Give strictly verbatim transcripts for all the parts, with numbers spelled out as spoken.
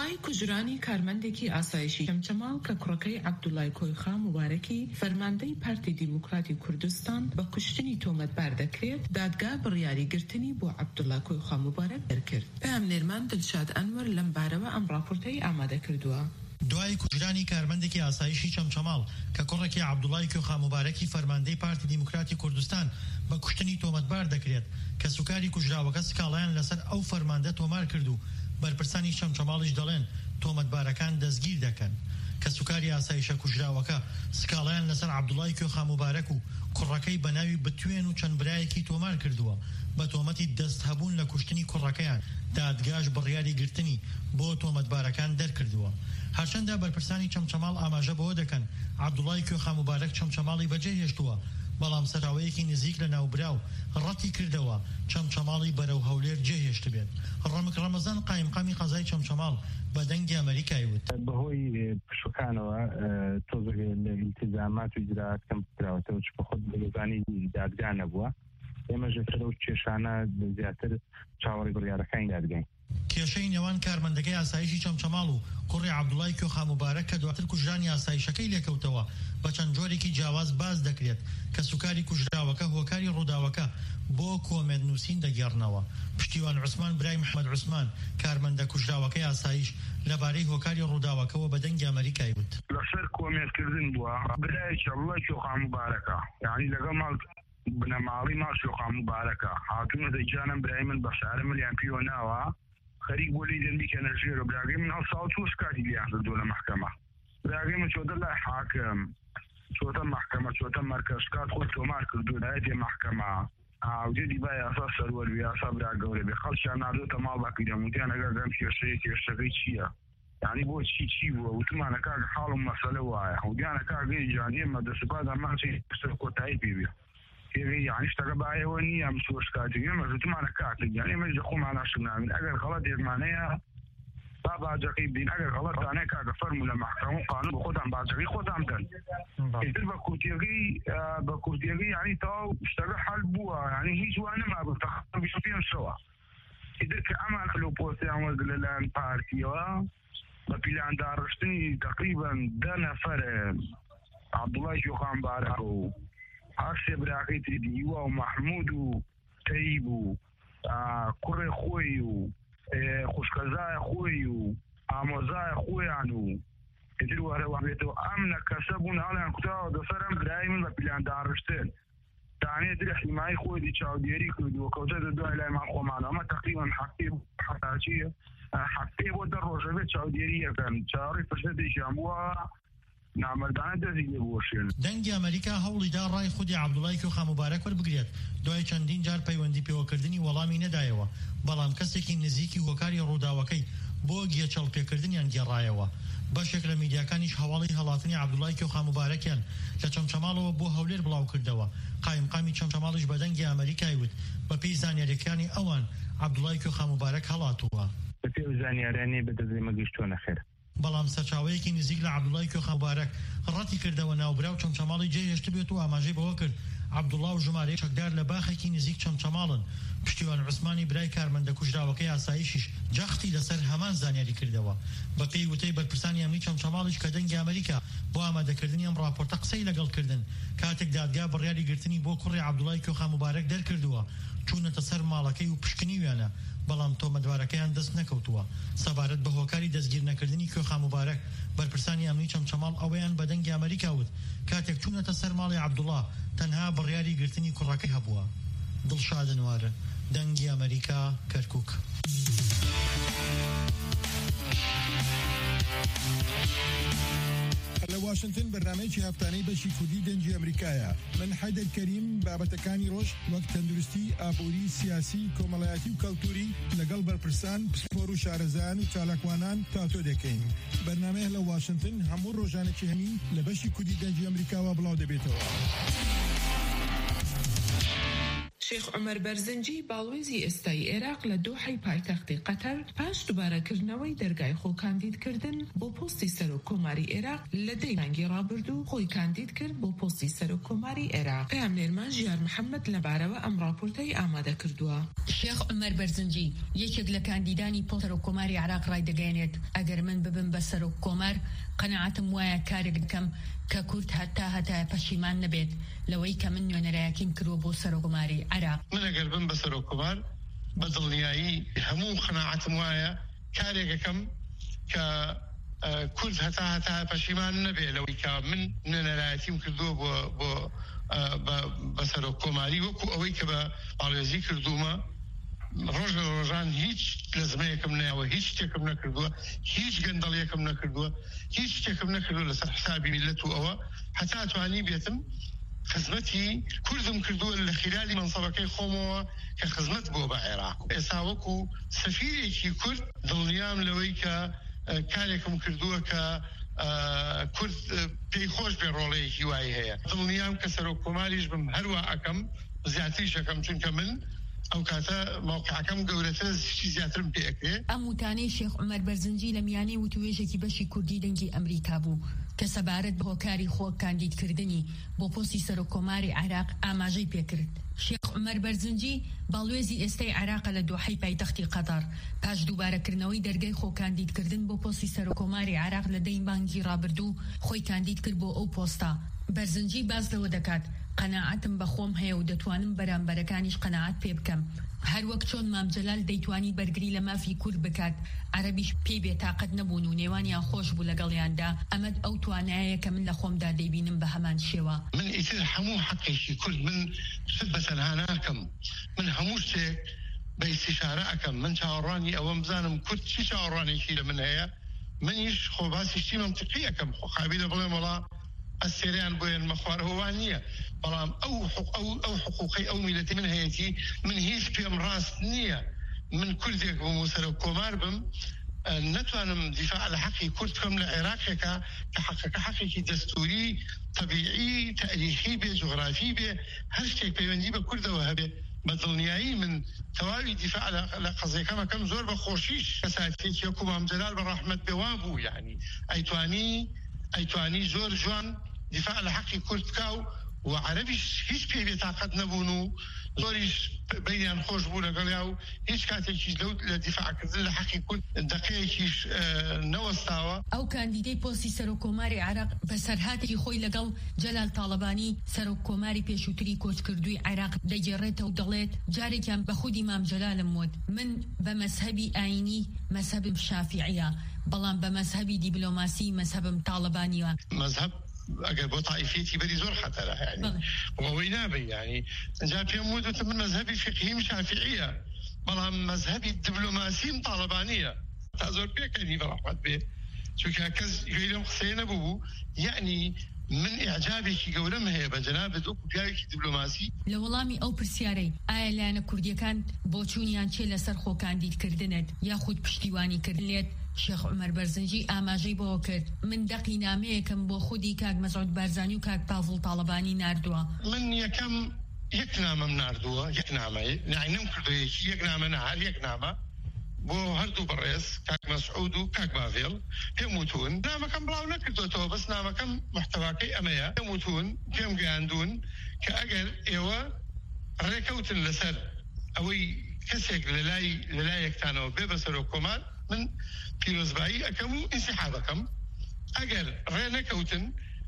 دوای کوژرانی کارمەندێکی ئاسایشی چەمچەماڵ کە کوڕەکەی عەبدوڵای کۆیخا موبارەکی فەرماندەی پارتی دیموکراتی کوردستان بە کوشتنی تۆمەتبار دەکرێت، دادگا بڕیاری گرتنی بۆ عەبدوڵای کۆیخا موبارەک دەرکرد. پامنێرمان دڵشاد ئەنوەر لەم بارەوە ئەم راپۆرتەی ئامادە کردووە. دوای کوژرانی کارمەندێکی ئاسایشی چەمچەماڵ کە کوڕێکی عەبدوڵای کۆیخا موبارەکی فەرماندەی پارتی دیموکراتی کوردستان بە کوشتنی تۆمەتبار دەکرێت کە سوکاری کوژراوەکە سکاڵایان لەسەر ئەو فەرماندە تۆمار کردو، بەرپرسانی چەمچەماڵیش دەڵێن تۆمەتبارەکان دەستگیر دەکەن کە سوکاری ئاسایشە کوژراوەکە سکاڵایان لەسەر عەبدوڵای کۆیخا موبارەک و کوڕەکەی بە ناوی بتوێن و چەند برایەکی تۆمار کردووە بە تۆمەتی دەست هەبوون لە کوشتنی کوڕەکەیان. دادگاش بڕیاری گرتنی بۆ تۆمەتبارەکان دەرکردووە. هەرچەندە بەرپرسانی چەمچەماڵ ئاماژە بەوە دەکەن عەبدوڵای کۆیخا موبارەک چەمچەماڵی بەجێ هێشتووە، بەڵام سەراوەیەکی نزیک لە ناوبراو ڕەتی کردەوە چەمچەماڵی بەرەو هەولێر جێهێشت بێت. ڕەمک ڕەمەزان قایمقامی قەزای چەمچەماڵ بە دەنگی ئەمریکای وت بەهۆی پشوکانەوە تۆزێک لە ئیلتیزامات و ئیجراعاتکەم کراوەتەوە چ بە خۆت بەگەزانی دادگا نەبووە، ئێمەش لەسەر ئەو کێشانە زیاتر چاوەڕێی بڕیارەکانی دادگاین. کێشەی نێوان کارمەندەکەی ئاسایشی چەمچەماڵ و کوڕی عەبدوڵای کۆیخا موبارەک کە دواتر کوژرانی ئاسایشەکەی لێکەوتەوە بە چەند جۆرێکی جیاواز باز دەکرێت کە سوکاری کوژراوەکە هۆکاری ڕووداوەکە بۆ کۆمێت نووسین دەگێڕنەوە. پشتیوان عوسمان برای محەممەد عوسمان کارمەندە کوژراوەکەی ئاسایش لەبارەی هۆکاری ڕووداوەکەەوە بە دەنگی ئەمریکای وت لەسەر کۆمێتکردن بووە برایەکی ئەڵڵای کۆیخا موبارەکە، یعنی لەگەڵ ماڵ بنەماڵی ماڵ کۆیخا موبارەکە هاتوونە دەیجانم برای من بە شارە ملیان پیۆ ناوە خەریک بۆ لی دەنبی کە نەژێرە براگەی من هەڵ ساڵ چۆش کاتی لیان کردووە لە مەحکەمە. براگەی من چۆتە لای حاکم، چۆتە مەحکەمە، چۆتە مەرکەز، کات خۆی تۆمار کردو لایەتێ مەحکەمە ئاودێ دیبای ئاسا سەروەر بێ ئاسا برا گەورە بێ خەڵکیان نادۆتە ماڵ باکیدەم وتیان ئەگەر گەم کێشەیە کێشەکەی چییە، یعنی بۆ چی چی بووە وتمانە کاکە حاڵم مەسەلە وایە وتیانە کاکەی جان ئێمە دەسوپات ئەمانچی کۆتایی پێ بێ تێگەی یعنی شتەکە بایەوە نییە ئەم سۆش کاتی ئێمە وتمانە کاکە گیان ئێمە لە خۆمان ناشم نامین ئەگەر غەڵەت دێرمانەیە با باجەکەی بدین، ئەگەر غەڵەتانەیە کاکە فەرموو لە مەحکەمە و قانون بە خۆتان باجەکەی خۆتان بدەن. ئیتر بە کورتیەکەی بە کورتیەکەی یعنی تەواو شتەکە حەل بووە، یعنی هیچ وا نەما بە بیست و پێنج شەوە. ئیتر کە ئەمان لۆپۆستیان وەرگرت لەلایەن پارتیەوە بە پیلانداڕشتنی تەقریبەن دە نەفەر عەبدوڵای کۆیخا موبارەک و هەرسێ براکەی تری دیوە و مەحموود و تەیب و کوڕێ خۆی و خوشکەزای خۆی و ئامۆزای خۆیان و ئیتر وەرەوە بێتەوە ئەم نەکەسە بوون هەڵیان کوتاوە دەسەرم برای من بە پیلانداڕشتن دانێ درە حیمایی خۆی چاودێری کردووە کەوتە دوای لایمان خۆمان ئەمە تەقریبەن هەفتەی حەتاچیە هەفتەی بۆ دە ڕۆژە بێت چاودێری یەکەن چاوەڕێی فرسەتێکیان بووە نامردانە دەزی لێ بۆشێن. دەنگی ئەمریکا هەوڵیدا ڕای خودی عەبدوڵای کۆیخا موبارەک وەربگرێت دوای چەندین جار پەیوەندی پێوەکردنی وەڵامی نەدایەوە، بەڵام کەسێکی نزیکی هۆکاری ڕووداوەکەی بۆ گێچەڵپێکردنیان گێڕایەوە. بەشێک لە میدیاکانیش هەواڵی هەڵاتنی عەبدوڵای کۆیخا موبارەکیان لە چەمچەماڵەوە بۆ هەولێر بڵاو کردەوە. قایمقامی چەمچەماڵیش بە دەنگی ئەمریکای وت بە پێی زانیاریەکانی ئەوان عەبدوڵای کۆیخا موبارەک هەڵاتووە. بە پێی زانیاریانەی بەدەستێ مەگەیشتووە نەخێر. بەڵام سەرچاوەیەکی نزیک لە عەبدوڵای کۆیخا موبارەک ڕەتی کردەوە ناوبراو چەمچەماڵی جێهێشت بێت و ئاماژەی بەوە کرد عەبدوڵا و ژمارەی چەکدار لە باخێکی نزیک چەمچەماڵن. پشتیوان عوسمانی برای کارمەندە کوژراوەکەی ئاسایشیش جەختی لەسەر هەمان زانیاری کردەوە. بە پێی وتەی بەرپرسانی ئەمنی چەمچەماڵیش کە دەنگی ئەمریکا بۆ ئامادەکردنی ئەم راپۆرتە قسەی لەگەڵکردن کاتێک دادگا بڕیاری گرتنی بۆ کوڕی عەبدوڵای کۆیخا موبارەک دەرکردووە چوونەتە سەر ماڵەکەی و پشکنیویانە، بەڵام تۆمەتبارەکەیان دەست نەکەوتووە. سەبارەت بە هۆکاری دەستگیر نەکردنی کۆیخا موبارەک بەرپرسانی ئەمنی چەمچەماڵ ئەوەیان بە دەنگی ئەمریکا وت کاتێک چوونەتە سەر ماڵی عەبدوڵا تەنها بڕیاری گرتنی کوڕەکەی هەبووە. دڵشاد ئەنوارە، دەنگی ئەمریکا، کەرکووک. لە واشنگتن بەرنامەیەکی هەفتانەی بەشی کوردی دەنگی ئەمریکایە. من حەیدەر کەریم بابەتەکانی ڕۆژ وەک تەندروستی، ئابووری، سیاسی، کۆمەڵایەتی و کەلتوری لەگەڵ بەرپرسان، پسپۆر و شارەزایان و چالاکوانان تاتۆ دەکەین. بەرنامەیە لە واشنگتن هەموو ڕۆژانێکی هەمین لە بەشی کوردی دەنگی ئەمریکاوە بڵاو دەبێتەوە. شێخ عومەر بەرزنجی باڵوێزی ئێستای عێراق لە دۆحەی پایتەختی قەتەر پاش دووبارەکردنەوەی دەرگای خۆ کاندیدکردن بۆ پۆستی سەرۆک کۆماری عێراق لە دەی مانگی ڕابردوو خۆی کاندید کرد بۆ پۆستی سەرۆک کۆماری عێراق. پەیامنێرمان ژیار محەممەد لەبارەوە ئەم راپۆرتەی ئامادە کردووە. شێخ عومەر بەرزنجی یەکێک لە کاندیدانی پۆستی سەرۆک کۆماری عێراق ڕای دەگەێنێت ئەگەر من ببم بە سەرۆک کۆمار قەنەعەتم وایە کارێک دەکەم کە کورد هەتا هەتا پەشیمان نەبێت لەوەی کە من نوێنەرایەکیم کردووە بۆ سەرۆک کۆماری عێراق. من ئەگەر بم بە سەرۆک کۆمار بە دڵنیایی هەموو قەناعەتم وایە کارێکەکەم کە کورد هەتا هەتا پەشیمان نەبێت لەوەی کە من نوێنەرایەتیم کردووە بۆ بۆ بە سەرۆک کۆماری وەکو ئەوەی کە بە ئاڵێزی کردومە ڕۆژ لە ڕۆژان هیچ لەزمەیەکم نایەوە، هیچ شتێکم نەکردووە، هیچ گەندەڵیەکم نەکردووە، هیچ شتێکم نەکردووە لەسەر حسابی میلەت و ئەوە هەتا توانی بێتم خزمەتی کوردم کردووە لە خلالی منسەبەکەی خۆمەوە کە خزمەت بۆ بە عێراق. ئێستا وەکو سەفیرێکی کورد دڵنیام لەوەی کە کارێکم کردووە کە کورد پێی خۆش بێ ڕۆڵەیەکی وای هەیە. دڵنیام کە سەرۆک کۆماریش بم هەروە ئەکەم زیاتریش ئەکەم چونکە من ئەو کاتە موقعەکەم گەورەتر زیاترم پێکرێ. ئەم وتانەی شێخ عومەر بەرزنجی لە میانەی وتوێژێکی بەشی کوردی دەنگی ئەمریکا بوو کە سەبارەت بە هۆکاری خۆ کاندیدکردنی بۆ پۆستی سەرۆک کۆماری عێراق ئاماژەی پێکرد. شێخ عومەر بەرزنجی باڵوێزی ئێستای عێراق لە دۆحەی پایتەختی قەتەر پاش دووبارەکردنەوەی دەرگای خۆ کاندیدکردن بۆ پۆستی سەرۆک کۆماری عێراق لە دەی مانگی ڕابردوو خۆی کاندید کرد بۆ ئەو پۆستە. بەرزنجی باز لەوە دەکات قەناعەتم بە خۆم هەیە و دەتوانم بەرامبەرەکانیش قەناعەت پێ بکەم. هەر وەک چۆن مام جەلال دەیتوانی بەرگری لە مافی کورد بکات عەرەبیش پێی بێتاقەت نەبوون و نێوانیان خۆش بوو لەگەڵیاندا ئەمەد ئەو توانایە کە من لە خۆمدا دەیبینم بە هەمان شێوە. من ئیتر هەموو حەقێکی کورد من شت بەتەنها ناکەم، من هەموو شتێک بە ئیستیشارە ئەکەم. من چاوەڕوانی ئەوەم بزانم کورد چی چاوەڕوانێکی لە من هەیە، منیش خۆ باسی شتی منطقی ئەکەم. خۆ قابلە بڵێم وەڵا ئەسێریان بۆیان مەخوارەوەوان نییە، بەڵام ئەو ئەو حقوقی ئەو میلەتی من هەیەتی من هیچ پێم ڕاست نییە من کوردێک بم و سەرۆک کۆمار بم نتوانم دیفاع لە حەقی کورد بکەم لە عێراقێکە کە حەقەکە حەقێکی دەستوری طبیعی تاریخی بێ جوغرافی بێ هەر شتێک پەیوەندی بە کوردەوە هەبێ. بە دڵنیایی من تەواوی دیفاع لە قەزێکەمەکەم زۆر بە خۆشیش کەساتێکی وەکو مام جەلال بە ڕەحمەت بێوان بوو، یعنی ئەیتوانی ئەیتوانی زۆر جوان دیفاع لە حەقی کورد بکاو و عەرەبیش هیچ پێی بێتاقەت نەبوون و زۆریش بەینیان خۆش بوو لەگەڵیا و هیچ کاتێکیش لەو لە دیفاعکردن لە حەقی کورد دەقەیەکیش نەوەستاوە. ئەو کاندیدەی پۆستی سەرۆک کۆماری عێراق بە سەرهاتێکی خۆی لەگەڵ جەلال تاڵەبانی سەرۆک کۆماری پێشووتری کۆچکردووی عێراق دەگێڕێتەوە و دەڵێت جارێکیان بە خودی مام جەلالم وت من بە مەزهەبی ئاینی مەزهەبم شافعیە بەڵام بە مەزهەبی دیبلۆماسی مەزهەبم تاڵەبانیوە. مەزهەب ئەگەر بۆ تایفێتی بەری زۆر خەتەرە، یعنی ئەوەی نابێ، یعنی جا پێم وتم من مەزهەبی فقهیم شافعیە بەڵام مەزهەبی دیبلۆماسیم تاڵەبانیە. تا زۆر پێکەنی بە ڕەحمەت بێ چونکە کەس گوێی لەم قسەیە نەبوو. یعنی من ئیعجابێکی گەورەم هەیە بە جەنابەت وەکو پیاوێکی دیبلۆماسی. لە وەڵامی ئەو پرسیارەی ئایا لایەنە کوردیەکان بۆ چوونیان چێ لەسەر خۆ کاندیدکردنت یاخود پشتیوانی کردنێت شێخ عومەر بەرزنجی ئاماژەی بۆ کرد من دەقی نامەیەکم بۆ خودی کاک مەسعود بارزانی و کاک پاڤڵ تاڵەبانی ناردووە. من یەکەم یەک نامەم ناردووە، یەک نامەیە ناینەم کردویەکی یەک نامە نەهار یەک نامە بۆ هەردوو بەڕێز کاک مەسعود و کاک باڤێڵ پێم وتون نامەکەم بڵاو نەکردوێتەوە بەس نامەکەم محتەواکەی ئەمەیە. پێم وتون پێم گەیاندون کە ئەگەر ئێوە ڕێکەوتن لەسەر ئەوەی کەسێک لەلای لەلایەکتانەوە بێ بە سەرۆک کۆمار من پیرۆزبایی ئەەکەم و ئینسیحابەکەم. ئەگەر ڕێ نەکەوتن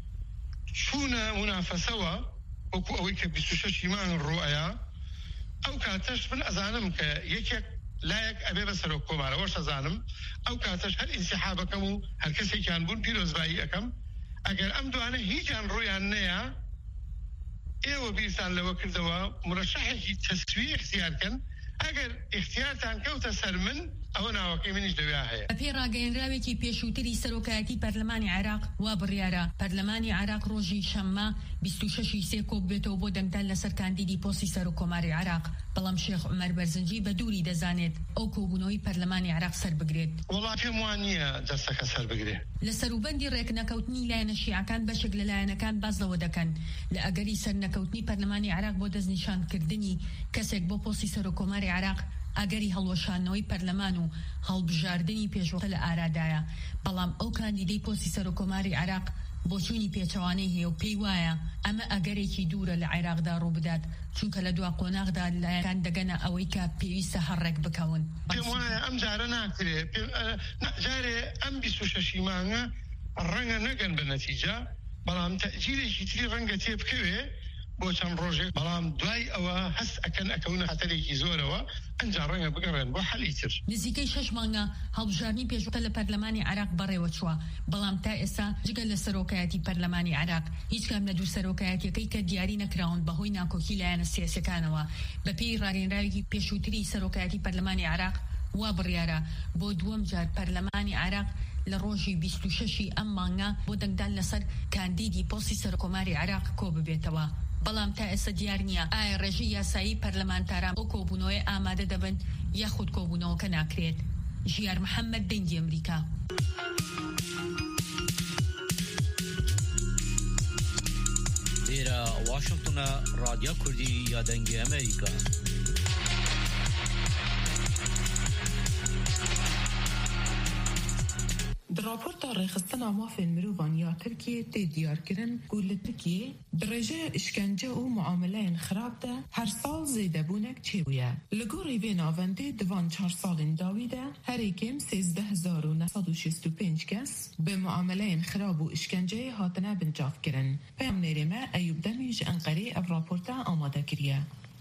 چوونە منافەسەوە وەکو ئەوەی کە بیست و شەشی مانگ ڕۆئەیە ئەو کاتەش من ئەزانم کە یەکێک لایەک ئەبێ بە سەرۆک کۆمارەوەش ئەزانم ئەو کاتەش هەر ئینسیحابەکەم و هەر کەسێکیان بوون پیرۆزبایی ئەەکەم. ئەگەر ئەم دوانە هیچیان ڕۆیان نەیە ئێوە بیرتان لەوە کردەوە مرەشەحێکی تەسوی اختیارکەن. ئەگەر اختیارتان کەوتە سەر من ئەوە ناوەکەی منیش دەوێ هەیە. بە پێی ڕاگەیەنراوێکی پێشووتری سەرۆکایەتی پەرلەمانی عێراق وا بڕیارە پەرلەمانی عێراق ڕۆژی شەممە بیست و شەشی سێ کۆک بێتەوە بۆ دەنگدان لەسەر کاندیدی پۆستی سەرۆک کۆماری عێراق. بەڵام شێخ عومەر بەرزنجی بە دووری دەزانێت ئەو کۆبوونەوەی پەرلەمانی عێراق سەر بگرێت. وەڵا پێم وان نییە دەستەکە سەر بگرێت. لسروبندی ڕێک نەکەوتنی لایەنە شیعەکان بەشێک لە لایەنەکان بازەوە دەکەن لە ئەگەری سەر نەکەوتنی پەرلەمانی عێراق بۆ دەستنیشانکردنی کەسێک بۆ پۆستی سەرۆکۆماری عێراق ئەگەری هەڵوەشانەوەی پەرلەمان و هەڵبژاردننی پێشوەکە لە ئارادایە، بەڵام ئەو کاندیدەی پۆستی سەرۆکۆماری عێراق بۆچوونی پێچەوانەی هەیە و پێی وایە ئەمە ئەگەرێکی دوورە لە عێراقدا ڕوو بدات، چونکە لە دوا قۆناغدا لایەکان دەگەنە ئەوەی کە پێویستە هەڕێک بکەون. پێم وایە ئەم جارە ناکرێت، جارێ ئەم بیست و شەش مانگە ڕەنگە نەگەن بە نەتیجە، بەڵام تەجیلێکی تری ڕەنگە تێ بکەوێ بۆ چەند ڕۆژێک، بەڵام دوای ئەوە هەست ئەکەن ئەکەونە خەتەرێکی زۆرەوە ئەنجا ڕەنگە بگەڕێن بۆ حەلی تر. نزیکەی شەش مانگە هەڵبژاردننی پێشوەکە لە پەرلەمانی عێراق بەڕێوە چووە، بەڵام تا ئێستا جگە لە سەرۆکایەتی پەرلەمانی عێراق هیچ کام لە دوو سەرۆکایەتیەکەی کە دیاری نەکراون بەهۆی ناکۆکی لایەنە سیاسیەکانەوە بەپێی ڕاگەیەنراوێکی پێشووتری سەرۆکایەتی پەرلەمانی عێراق وا بڕیارە بۆ دووەم جار پەرلەمانی عێراق لە ڕۆژی بیست و شەشی ئەم مانگە بۆ دەنگدان لەسەر کاندیدی پۆستی سەرۆکۆماری عێراق کۆ ببێتەوە. بەڵام تا ئێستا دیار نییە ئایا ڕێژی یاسایی پەرلەمانتاران بۆ کۆبوونەوەی ئامادە دەبن یاخود کۆبوونەوەکە ناکرێت. ژیار محەممەد، دەنگی ئەمریکا. لێرە واشنگتنە رادیۆ کوردی یا دەنگی ئەمریکا. راپورتا ڕێخستنا مافên mirovan ya Tirkiye tê diyarkirin ku li Tirkiye di rêjeya işkence û muameleyên xirab de her sal zêdebûnek çêbûye. Li gorî vê navendê di van çar salên dawî de herê kêm sêzdeh hezar û neh sed û şêst û pênc kes bi muameleyên xirab û işkenceyê hatine bincavkirin. Peyamnêrê me Eyûb Demî ji Enqerê ev raporta amade kiriye.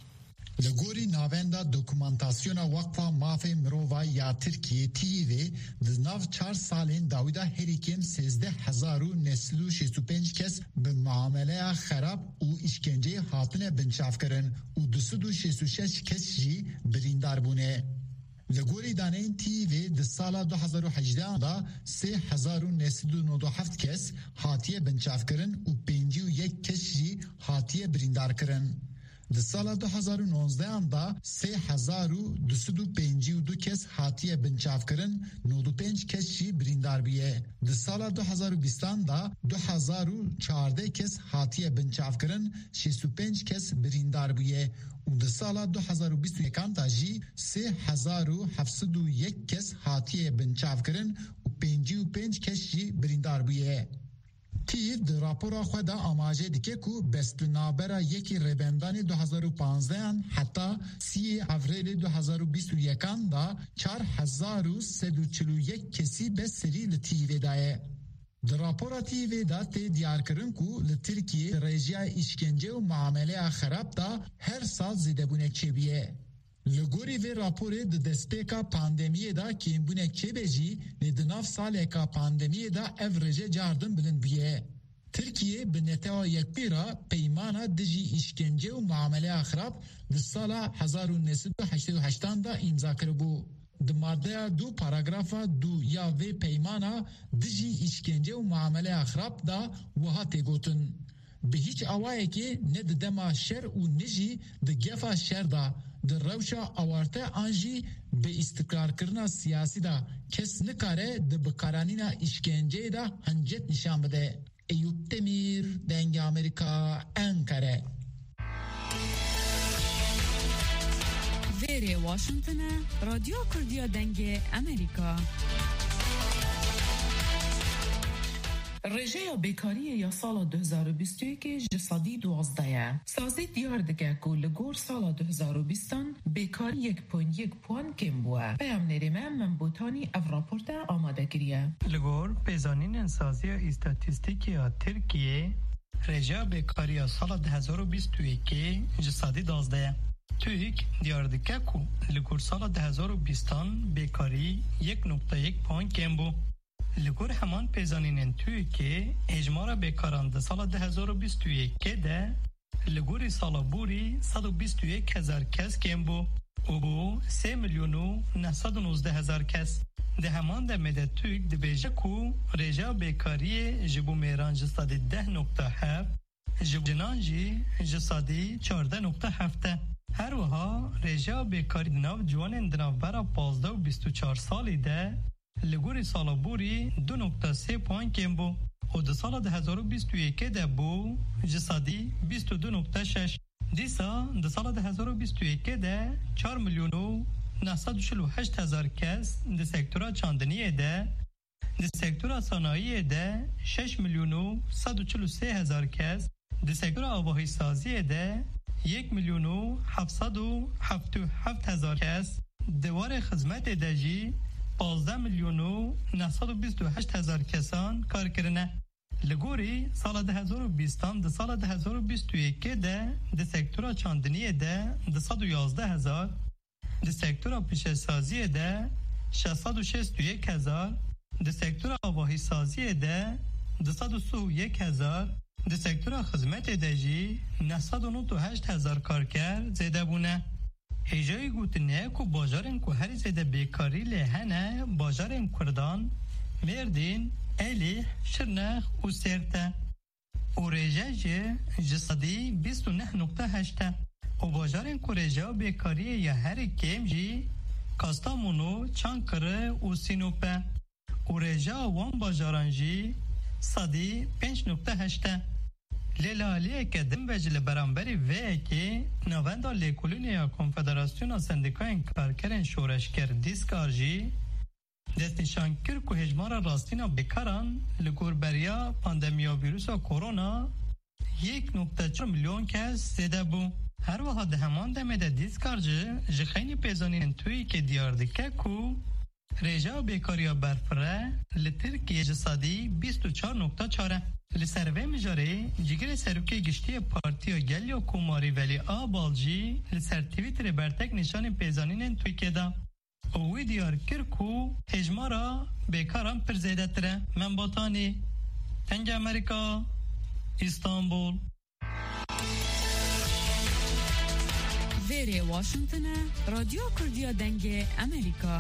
لگوری ناوندا دوکومنتاسیونا وقفا مافی مروفا یا ترکیه تیوی دناو چار سالین داویدا هریکیم سیزده هزار و نسلو شیست و پنج کس به معامله خراب و اشکنجه حاطنه بنشاف کرن و دوسد و شیست و شش کس جی بریندار بونه. لگوری دانین تیوی ده سالا دو هزار و هجده دا سه هزار و نسل و نود و هفت کس حاطیه بنشاف کرن و پنجی و یک کس جی حاطیه بریندار کرن. د سال دو هزار و نوزده دا سه هزار و دویست و پنجاه و دو کس هاتیه بنچاف کرن، نود و پنج کس جی بریندار بیه. د سال دو هزار و بیست دا دو هزار و چهارده کس هاتیه بنچاف کرن، شصت و پنج کس بریندار بیه. و د سال دو هزار و بیست و یک دا جی سه هزار و هفتصد و یک کس هاتیه بنچاف کرن و پنجاه و پنج کس جی بریندار بیه. تیف در راپورا خود آماجه دیگه که بستنابرا یکی ربندان دو هزار و پانزده حتی سی اوریل دو هزار و بیست و یک دا چار هزار و سد و چلو یک کسی به سری لطیوه دایه. در راپورا تیوه دا تی دیار کرن که لترکیه رژیا اشکنجه و معامله خراب دا هر سال زیده بونک چه بیه. لگوری و راپوره د دسپیکا پاندمیه دا کیمبونک چه بجی ندناف ساله کا پاندمیه دا افرجه جاردن بلند بیه. ترکیه به نتاو یک پیرا پیمانا دجی اشکنجه و معامله اخراب د سالا هزار و نهصد و هشتاد و هشت دا امضا کربو. د ماده دو پاراگرافا دو یا و پیمانا دجی اشکنجه و معامله اخراب دا وها تگوتن. به هیچ اوائه که ند دما شر و نجی د گفا شر دا در روشا آوارته آنجی به استقرار کرنا سیاسی دا کس نکاره ده بکارانینا اشکنجه دا هنجت نشان بده. ایوب تمیر، دنگ امریکا، انکره. ویره واشنگتن، رادیو کردیا دنگ امریکا. رژه بیکاری یا سال دو هزار و بیست و یک جسادی دوازده سازی دیار دگه که لگور سال دو هزار و بیست بیکاری یک پوینت یک پوان کم بوه. پیام نریمه من بوتانی اف راپورت آماده کریه. لگور پیزانین انسازی استاتیستیکی ترکیه رژه بیکاری سال دو هزار و بیست و یک جسادی دوازده تویک دیار دگه که لگور سال دو هزار و بیست بیکاری یک نقطه یک پوان کم بو. لگور همان پیزانین توی که اجماع بیکاران ده سال دو هزار و بیست و یک ده لگوری سال بوری صد و بیست و یک هزار کس کم بو و بو سه میلیون و نهصد و نوزده هزار کس. ده همان ده مده توی ده بیجه کو رژا بیکاری جبو میران جسادی ده نقطه هفت جبو جنانجی جسادی چارده نقطه هفته. هر وها رژا بیکاری دناو جوان دناو برا پازده و بیست و چار سالی ده لگوری سال بوری دو نقطه سه پوان کم بو و در سال دو هزار و بیست و یک ده بو جسادی بیست و دو نقطه شش. دیسا در سال دو هزار و بیست و یک ده چهار میلیون و نهصد و چهل و هشت هزار کس در سکتور چاندنی ده، در سکتور صنایع ده شش میلیون و صد و چهل و سه هزار کس، در سکتور آواهی سازی ده یک میلیون و هفتصد و هفتاد و هفت هزار کس، دوار خدمت دجی پانزده میلیون و نهصد و بیست و هشت هزار کسان کار کردن. لگوری سال دو هزار و بیست در سال دو هزار و بیست و یک ده در سکتور چاندنی ده دویست و یازده هزار، در سکتور پیش سازی ده ششصد و شصت و یک هزار، در سکتور آواهی سازی ده دویست و سی و یک هزار، در سکتور خدمت دجی نهصد و نود و هشت هزار کارگر زیده بونه. هجای گوتنه که باجارن که هر زیده بیکاری لحنه باجارن کردان مردین ایلی شرنخ و سرته و ریجه جه جسدی بیست و نه نقطه هشته و باجارن که ریجه بیکاری یا هر کم جی کاستامونو چانکره و سینوپه و ریجه وان باجاران جی صدی پنج نقطه هشته. لیلالیه که دم وجل برانبری وی که نواندا لیکولینیا کنفدراسیون سندیکای کارکرین شورشگر دیسکار جی دست نشان کرد که هجمار راستینا بکاران لگور بریا پاندمیا ویروس و کرونا یک نقطه چهار میلیون کس زیده بو. هر وقت ده همان دمه ده دیسکار جی جخینی پیزانین توی که دیار دکه که ریجا بیکاریا برفره لترکیه جسادی بیست و چهار نقطه چهار. لسروه مجاره جگر سروکی گشتی پارتی و گلی و کماری ولی آبالجی لسر تویتر برتک نشان پیزانین توی که دا اوی دیار کرکو هجمارا بیکارم پر زیده تره. من باطانی تنگ امریکا استانبول. ویره واشنطن رادیو کردیا دنگ امریکا.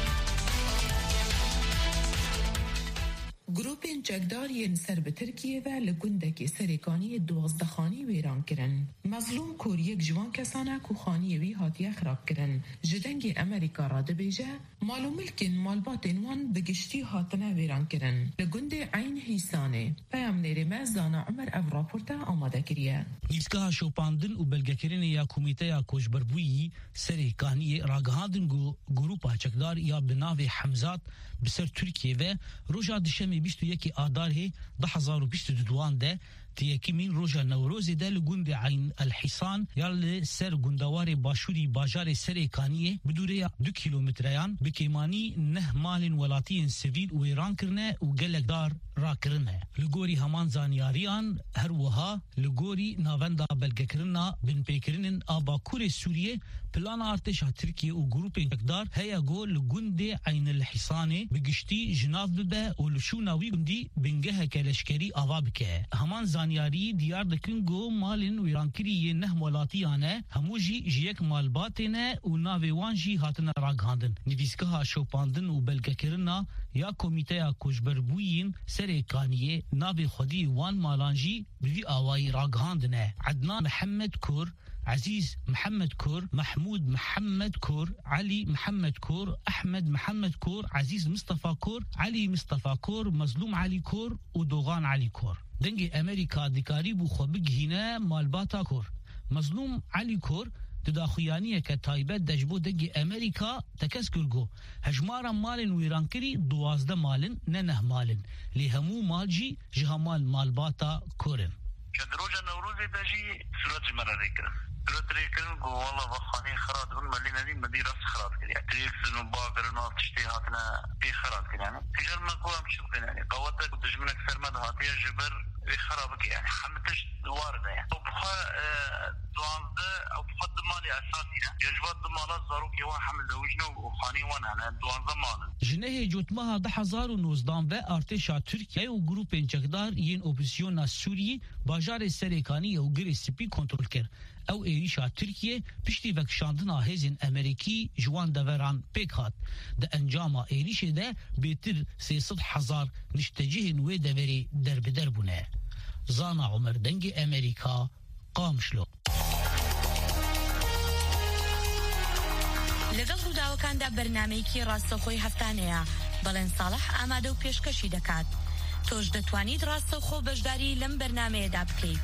گروپین جگدارین سر به ترکیه و لگندکی سریکانی دوازدخانی ویران کرن. مظلوم کور یک جوان کسانه که خانی وی هاتیه خراب کرن. جدنگ امریکا را دبیجه مالو ملکین مالباتین وان بگشتی هاتنه ویران کرن. لگند عین حیسانه. پیام نیرمه زانا عمر او راپورتا آماده کریه. ایستگاه شوپاندن و بلگکرین یا کمیته یا کوچبربویی سریکانی راگهاندن گو گروپا چکدار یا بناو حمزات بسر ترکیه و روژا دشمی بیست و یک آدار هی ده هزار و بیست و دوان ده تیکی من روژا نوروزی ده لگند عین الحصان یا لسر گندوار باشوری باجار سریکانیه بدوره دو کیلومتریان بکیمانی نه مال ولاتی سیویل و ایران کرنه و گلک دار را کرنه. لگوری همان زانیاریان هر وها لگوری ناوندا بلگکرنا بن پیکرنن آباکور سوریه پلان ارتش ترکیه و گروپ اقدار هيا گو لگند عین الحصان بگشتی جناف ببه و لشوناوی گندی بنگه کلشکری آوا بکه. همان زانیاری دیار دکن گو مالن ویرانکری نه مولاتیانه هموجی جیک مالباتنه و ناویوانجی هاتن راگاندن. نویسگاه شوپاندن و بلگکرنا یا کمیته کوچبربویین سریکانیه ناوی خودی وان مالانجی بوی آوای راگاندنه. عدنان محمد کور، عزيز محمد كور، محمود محمد كور، علي محمد كور، أحمد محمد كور، عزيز مصطفى كور، علي مصطفى كور، مظلوم علي كور ودوغان علي كور. دنجي أمريكا ديكاري بو خبق هنا مالباتا كور. مظلوم علي كور تداخيانية كتايبات دجبو دنجي أمريكا تكسكرغو هجمارا مالن ويرانكري دوازده مالن ننه مالن لهمو مالجي جهمال مالباتا كورن. كدروجة نوروزي داجي سورة مرة ذكر سورة ريكن قو والله بخاني خراد هون ملينا دي مدير راس خراد كده يعني تريك سنو باقر ناس تشتيهاتنا في خراد كده يعني تجر ما قوام شوف يعني قواتك وتجمنك سرمد هاتية جبر في خرابك يعني حمتش واردة يعني وبخا دوانزة أو بخا دمالي أساسي يجبات دمالات زاروك يوان حمل زوجنا وخاني وانا دوانزة مال جنه جوتمها ده هزار و نوزدان و ارتشا ترکیه و گروپ انچکدار ین اپوزیسیون سوریه باجار سریکانی و گری سپی کنترل کرد. او ایریشا ترکیه پشتی وکشاندنا هزین امریکی جوان دوران پیک هات. ده انجام ایریش ده بیتر سیصد هزار نشتجه نوی دوری در بدر بونه. زانا عمر دنگ امریکا قامشلو. لەگەڵ ڕووداوەکاندا بەرنامەیەکی ڕاستەخۆی هەفتانەیە بەڵێن ساڵح ئامادە و پێشکەشی دەکات. تۆش دەتوانیت ڕاستەوخۆ بەشداری لەم بەرنامەیەدا بکەیت.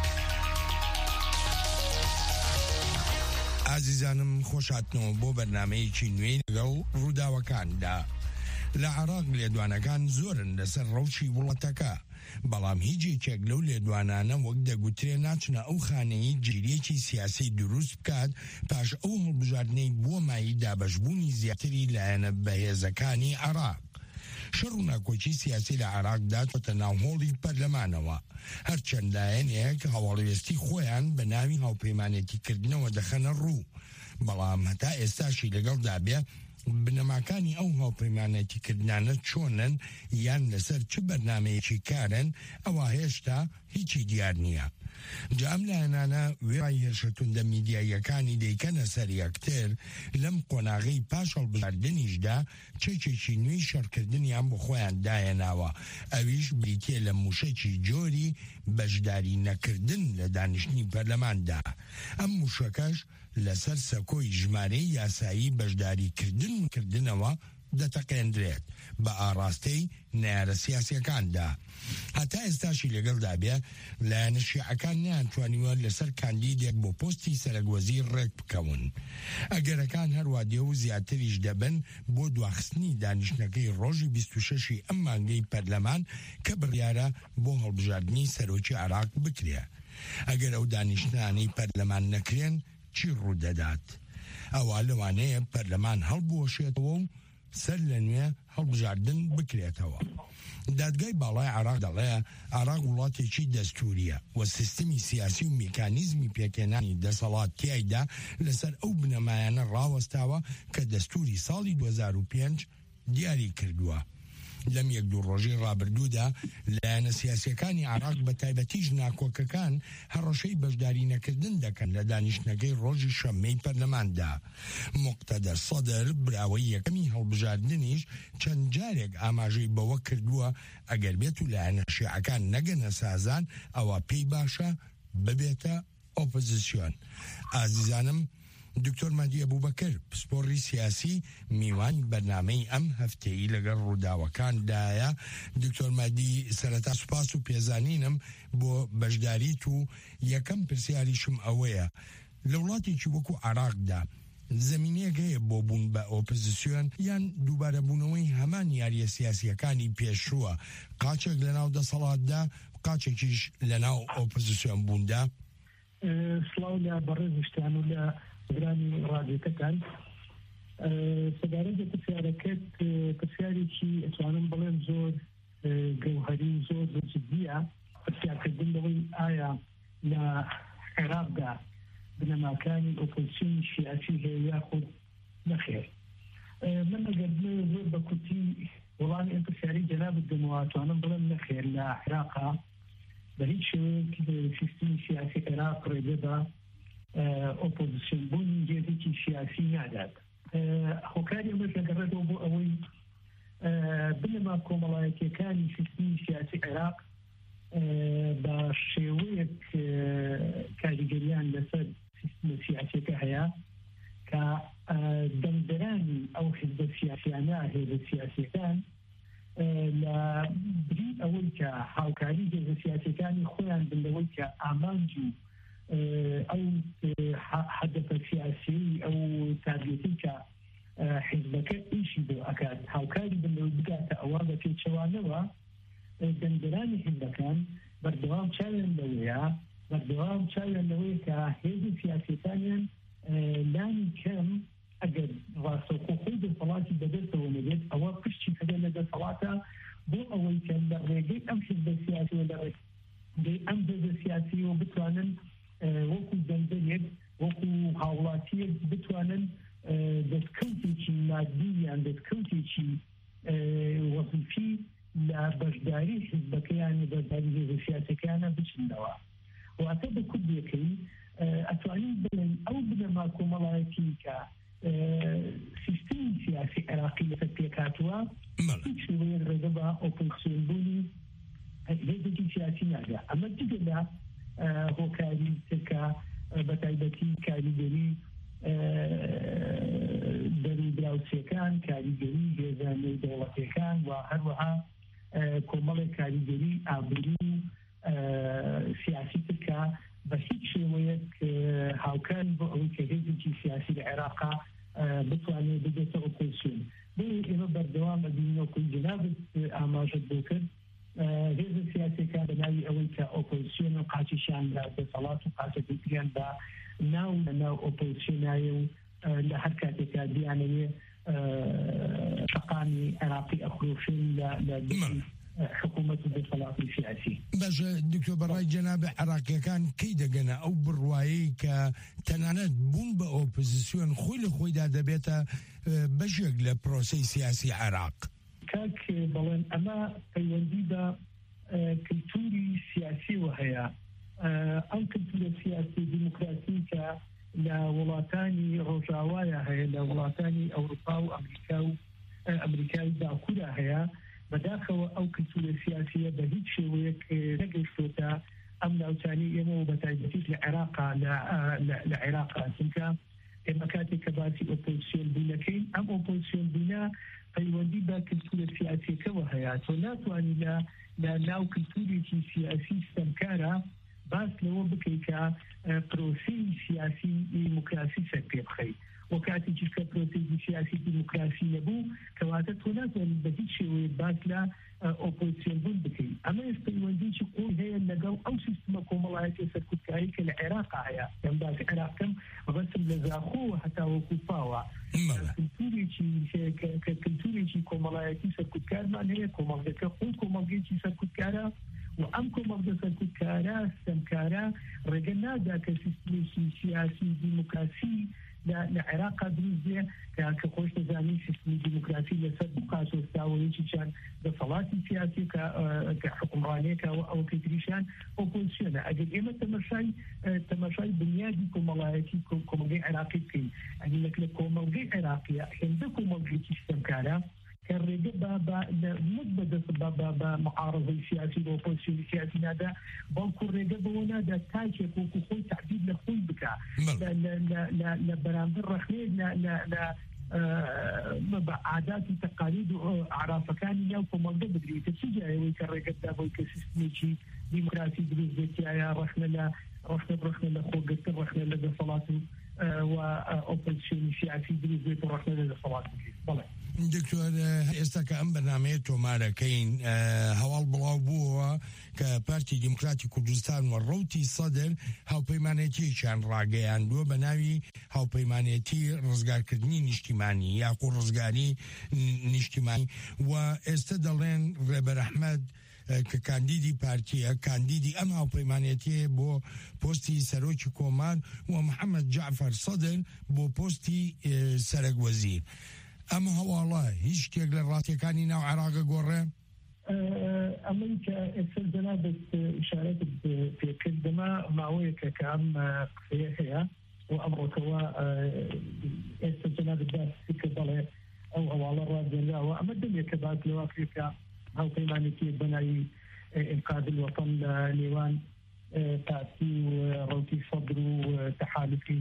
ئازیزانم خۆشاتنەوە بۆ بەرنامەیەکی نوێی لەگەڵ ڕووداوەکاندا. لە عێراق لێدوانەکان زۆرن لەسەر ڕەوشی وڵاتەکە، بەڵام هیچ یەکێک لەو لێدوانانە وەک دەگوترێ ناچنە ئەو خانەی گیرێکی سیاسی دروست بکات پاش ئەو هەڵبژاردنەی بۆ مای دابەشبوونی زیاتری لایەنە بەهێزەکانی عێراق. شەڕ و ناکۆچی سیاسی لە عێراقدا چۆتە ناوهۆڵی پەرلەمانەوە، هەرچەند لایەنێک هەواڵوێستی خۆیان بە ناوی هاوپەیمانێتیکردنەوە دەخەنە ڕوو، بەڵام هەتا ئێستاشی لەگەڵدا بێ بنەماکانی ئەو هاوپەیمانێتیکردانە چۆنن یان لەسەر چ بەرنامەیەکی کارن ئەوە هێشتا هیچی دیار نییە. جا ئەم لایەنانە وێڕای هێرشەتوندە میدیایەکانی دەیکەنە سەر یەکتر لەم قۆناغەی پاش هەڵبژاردنیشدا چێکێکی نوێی شەڕکردنیان بۆ خۆیان دایەناوە، ئەویش بریتێ لە موشەکی جۆری بەشداری نەکردن لە دانیشتنی پەرلەماندا. ئەم موشەکەش لەسەر سەکۆی ژمارەی یاسایی بەشداریکردن و کردنەوە دەتەقێندرێت بە ئاڕاستەی نارە سیاسیەکاندا. هەتا ئێستاشی لەگەڵدا بێ لایەنە شیعەکان نەیانتوانیوە لەسەر کاندیدێک بۆ پۆستی سەرۆکوەزیر ڕێک بکەون. ئەگەرەکان هەروە دێ و زیاتریش دەبن بۆ دواخستنی دانیشتنەکەی ڕۆژی بیست و شەشی ئەم مانگەی پەرلەمان کە بڕیارە بۆ هەڵبژاردنی سەرۆکی عێراق بکرێ. ئەگەر ئەو دانیشتنانەی پەرلەمان نەکرێن چی ڕوودەدات؟ ئەوە لەوانەیە پەرلەمان هەڵبوەشێتەوە و سەر لە نوێ هەڵبژاردن بکرێتەوە. دادگای باڵای عێراق دەڵێ عێراق وڵاتێکی دەستوریە و سیستمی سیاسی و میکانیزمی پێکێنانی دەسەڵات تیایدا لەسەر ئەو بنەمایانە ڕاوەستاوە کە دەستوری ساڵی دوو هەزار و پێنج دیاری کردووە. لەم یەک دوو ڕۆژەی ڕابردوودا لایەنە سیاسیەکانی عێراق بە تایبەتیش ناکۆکەکان هەڕەشەی بەشداری نەکردن دەکەن لە دانیشتنەکەی ڕۆژی شەممەی پەرلەماندا. موقتەدە سەدر براوەی یەکەمی هەڵبژاردنیش چەند جارێک ئاماژەی بەوە کردووە ئەگەر بێت و لایەنە شیعەکان نەگەنە سازان ئەوە پێی باشە ببێتە ئۆپۆزیسیۆن. ئازیزانم، دکتۆر مادی ئەبوبەکر پسپۆڕی سیاسی میوانی بەرنامەی ئەم هەفتەیە لەگەڵ ڕووداوەکاندایە. دکتۆر مادی، سەرەتا سوپاس و پێزانینم بۆ بەشداریت و یەکەم پرسیاریشم ئەوەیە لە وڵاتێکی وەکو عێراقدا زەمینەیەک هەیە بۆ بوون بە ئۆپۆزیسیۆن یان دووبارەبوونەوەی هەمان یاریە سیاسیەکانی پێشووە، قاچێک لەناو دەسەڵاتدا قاچێکیش لەناو ئۆپۆزیسیۆن بووندا؟ سڵاو لە بەڕێزشتیان و لە گرانی ڕادیۆکەکان. سەبارەت بە پرسیارەکەت پرسیارێکی ئەتوانم بڵێم زۆر گەوهەری و زۆر جددیە. پرسیارکردن لەوەی ئایا لە عێراقدا بنەماکانی ئۆپۆزیسیۆنی سیاسی هەیە یاخود نەخێر. من ئەگەر زۆر بە کورتی وەڵامی ئەم پرسیارەی جەنابت دەمەوە ئەتوانم بڵێم نەخێر. لە عێراقا بە هیچ شێوەیەک سیستمی سیاسی عێراق ڕێگە بە ئۆپۆزیسیۆن بوونی جێزێکی سیاسی نادات. هۆکاری ئەمەش دەگەڕێتەوە بۆ ئەوەی بنەما کۆمەڵایەتیەکانی سیستمی سیاسی عێراق بە شێوەیەک کاریگەریان لەسەر سیستمە سیاسیەکە هەیە کە دەمدەرانی ئەو حیزبە سیاسیانە هێزە سیاسیەکان لە بری ئەوەی کە هاوکاری هێزە سیاسیەکانی خۆیان بندەوەی کە ئامانجی ئەو هەدەفە سیاسی ئەو تارگێتی کە حیزبەکە ئیشی بۆ ئەکات هاوکاری بندەوەی بگاتە ئەوە بە پێچەوانەوە دەمدەرانی حیزبەکان بەردەوام چاویان لەوەیە بەردەوام چاویان لەوەیە کە هێزی سیاسیەکانیان لانی کەم ئەگەر ڕاستەوخۆ خۆی دەسەڵاتی بەدەستەوە نەبێت ئەوە پشتی کەدە لە دەسەڵاتە بۆ ئەوەی کە لە ڕێگەی ئەم حیزبە سیاسی و لە ڕێگەی ئەم هێزە سیاسیەوە بتوانن وەکو دەمدەرێک وەکو هاوڵاتیەک بتوانن دەستکەوتێکی مادی یان دەستکەوتێکی وەظیفی لە بەشداری حیزبەکەیان و بەشداری هێزە سیاسیەکانە بچنەوە. واتە بە کوردیەکەی ئەتوانین بڵێن ئەو بنەما کۆمەڵایەتی کە سیستمی سیاسی عێراقی لەسەر پێکاتووە هیچ شێوەیەک ڕێگە بە ئۆپۆزیسیۆن بوونی هێزێکی سیاسی نادا. ئەمە جگە لە هۆکاری ترکە بە تایبەتی کاریگەری دەرودراوچیەکان کاریگەری هێزانەی دەوڵەتیەکان و هەروەها کۆمەڵێک کاریگەری ئابووری و سیاسی ترکە بە هیچ شێوەیەک هاوکار بۆ ئەوەی کە هێزێکی سیاسی لە عێراقا بتوانێت ببێتە ئۆپۆزیسیۆن. بۆ ئێمە بەردەوام ئەبینەوەکوی جنابت ئاماژت بۆ کرد هێز سیاسیەکان بە ناوی ئەوەی کە ئۆپۆزیسیۆن و قاچیشان لە دەسەڵات و قاچەکەیان بە ناو لە ناو ئۆپۆزیسیۆنایە و لە هەر کاتێکا دیانەوێ شقانی عێراقی ئەخرۆشن لە حکوومەت و دەسەڵاتی سیاسی. باشە دکتۆر بەڕای جەنابێ عێراقیەکان کەی دەگەنە ئەو بڕوایی کە تەنانەت بوون بە ئۆپۆزیسیۆن خۆی لە خۆیدا دەبێتە بەشێک لە پرۆسەی سیاسی عێراق؟ کاک بەڵێن ئەمە پەیوەندی بە کلتوری سیاسیوە هەیە. ئەم کلتورە سیاسی دیموکراسی کە لە وڵاتانی ڕۆژاوایە هەیە، لە وڵاتانی ئەوروپا و ئەمریکا و ئەمریکای باکوورە هەیە، بەداخەوە ئەو کلتورە سیاسیە بە هیچ شێوەیەک نەگەیشتۆتە ئەم ناوچانی ئێمە و بە تایبەتیش لە عێراقا لە عێراقا چونکە ئێمە کاتێک کە باسی ئۆپۆزیسیۆن بوونەکەین ئەم ئۆپۆزیسیۆن بوونە پەیوەندی بە کلتورە سیاسیەکەوە هەیە. تۆ ناتوانانی لە ناو کلتورێکی سیاسی سەمکارە باس لەوە بکەی کە پرۆسەی سیاسی دیموکراسی سەر پێ بخەی. وەکاتێکیش کە پرۆسەی سیاسی دیموکراسی نەبوو کەواتە تۆ ناتوانانی بە هیچ شێوەیە باس لە ئۆپۆزیسیۆن بوون بکەی. ئەمە ئێستا پەیوەندیی قوڵ هەیە لەگەڵ ئەو سیستمە کۆمەڵایەتی سەرکوتکاری کە لە عێراقا هەیە. ئەم باسی عێراقم بەبەستم لە زاخۆوە هەتا وەکو پاوە کلتورێکی کە کلتورێکی کۆمەڵایەتی سەرکوتکارمان هەیە، کۆمەڵگەکە خۆی کۆمەڵگەیەکی سەرکوتکارە و ئەم کۆمەڵگە سەرکوتکارە سەمکارە ڕێگە نادا کە سیستمێکی سیاسی دیموکراسی لە عێراقا دروست بێ کە خۆش دەزانین سیستمی دیموکراسی لەسەر دوو قاچۆستاوەیەکی چیان دەسەڵاتی سیاسی کە حکومڕانیەکەوە ئەوەکەی تریشان ئۆپۆزیسیۆنە. ئەگەر ئێمە تەماشای تەماشای بنیادی کۆمەڵایەتی کۆمەڵگەی عێراقی بکەین، ئەگەر لە کۆمەڵگەی عێراقیە هێندە کۆمەڵگەیەکی سەمکارە کە ڕێگە نەک بەدەست بە معارضەی سیاسی بۆ ئۆپۆزیسیۆنی سیاسی نادا، بەڵکو ڕێگە بەوە نادا تاکێک وەکو خۆی تعبیر لە خۆی بکە لە بەرامبەر ڕەخنەیەک بە عادات و تەقالید و عرافەکانی ناو کۆمەڵگە بدرێتە چ جایەوەی کە ڕێگەدا بۆی کە سیستمێکی دیموکراسی دروست بێتیایە ڕەخنە لە ڕەخنە ڕەخنە لە خۆگرتن، ڕەخنە لە دەسەڵات و ئۆپۆزیسیۆنی سیاسی دروست بێت و ڕەخنە لە دەسەڵات بکرێت. بەڵێ دکتۆر ئێستا کە ئەم بەنامەیە تۆمارەکەین هەواڵ بڵاو بووەوە کە پارتی دیموکراتی کوردستان و ڕەوتی سەدر هاوپەیمانێتیەکیان ڕاگەیاندووە بە ناوی هاوپەیمانێتی ڕزگارکردنی نیشتیمانی یاخۆ ڕزگاری نیشتیمانی و ئێستا دەڵێن ڕێبەر ئەحمەد کە کاندیدی پارتیە کاندیدی ئەم هاوپەیمانێتیە بۆ پۆستی سەرۆکی کۆمان و محەممەد جعفەر سەدر بۆ پۆستی سەرۆک وەزیر. ئەمە هەواڵە هیچ شتێک لە ڕاستیەکانی ناو عێراقە گۆڕێ؟ ئەمەی کە ئێستا جەنابەت ئیشارەت پێکرد دەما ماوەیەکە کە ئەم قسەیە هەیە و ئەمڕۆکەوە ئێستا جەنابەت باسی کە دەڵێ ئەو هەواڵە ڕاگەیاندراوە. ئەمە دەمێکە باس لەوە بکرێت هاوپەیمانێتی بەناوی ئینقاذ الوطن لە نێوان پارتی و ڕەوتی سەدر و تەحالوفی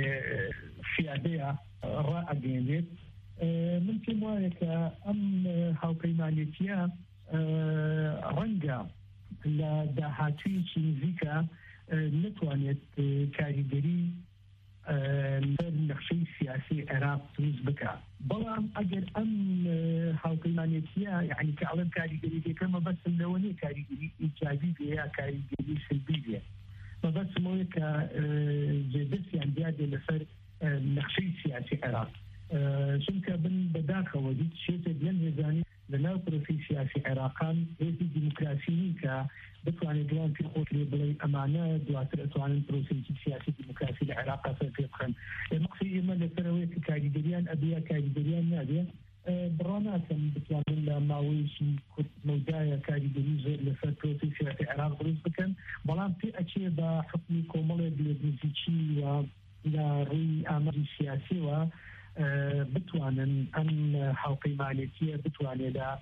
فیادەیە ڕائەگەیەنێت. من پێم وایە کە ئەم هاوپەیمانێتیە ڕەنگە لە داهاتوویەکی نزیکە نتوانێت کاریگەری لەر نەخشەی سیاسی عێراق دروست بکە. بەڵام ئەگەر ئەم هاوپەیمانێتیە یعنی کە ئەڵێم کاریگەری دەکەمە بەسم لەوە نیە کاریگەری ئیجابی بێ یا کاریگەری سلبی بێ، بەبەسمەوەی کە جێدەستیان بیادێ لەسەر نەخشەی سیاسی عێراق. چونکە بن بەداخەوە دیت شێتێک لەم هێزانی لە ناو پرۆسی سیاسی عێراقان هێزی دیموکراسی نین کە بتوانێت دوان پێ خۆت لێ بڵێ ئەمانە دواتر ئەتوانن پرۆسێکی سیاسی دیموکراسی لە عێراقا سەر پێ بخەن. مەقسەی ئێمە لەسەرەوەی کە کاریگەریان ئەبیا کاریگەریان نابێ بڕاناکەم بتوانن لە ماوەیەکی کورت مەودایە کاریگەری زۆر لەسەر پرۆسی سیاسی عێراق دروست بکەن، بەڵام پێ ئەچێ بە حکمی کۆمەڵێک لە نزیکی و لە ڕووی ئاماژی سیاسیوە بتوانن ئەم هاوپەیمانێتیە بتوانێت لە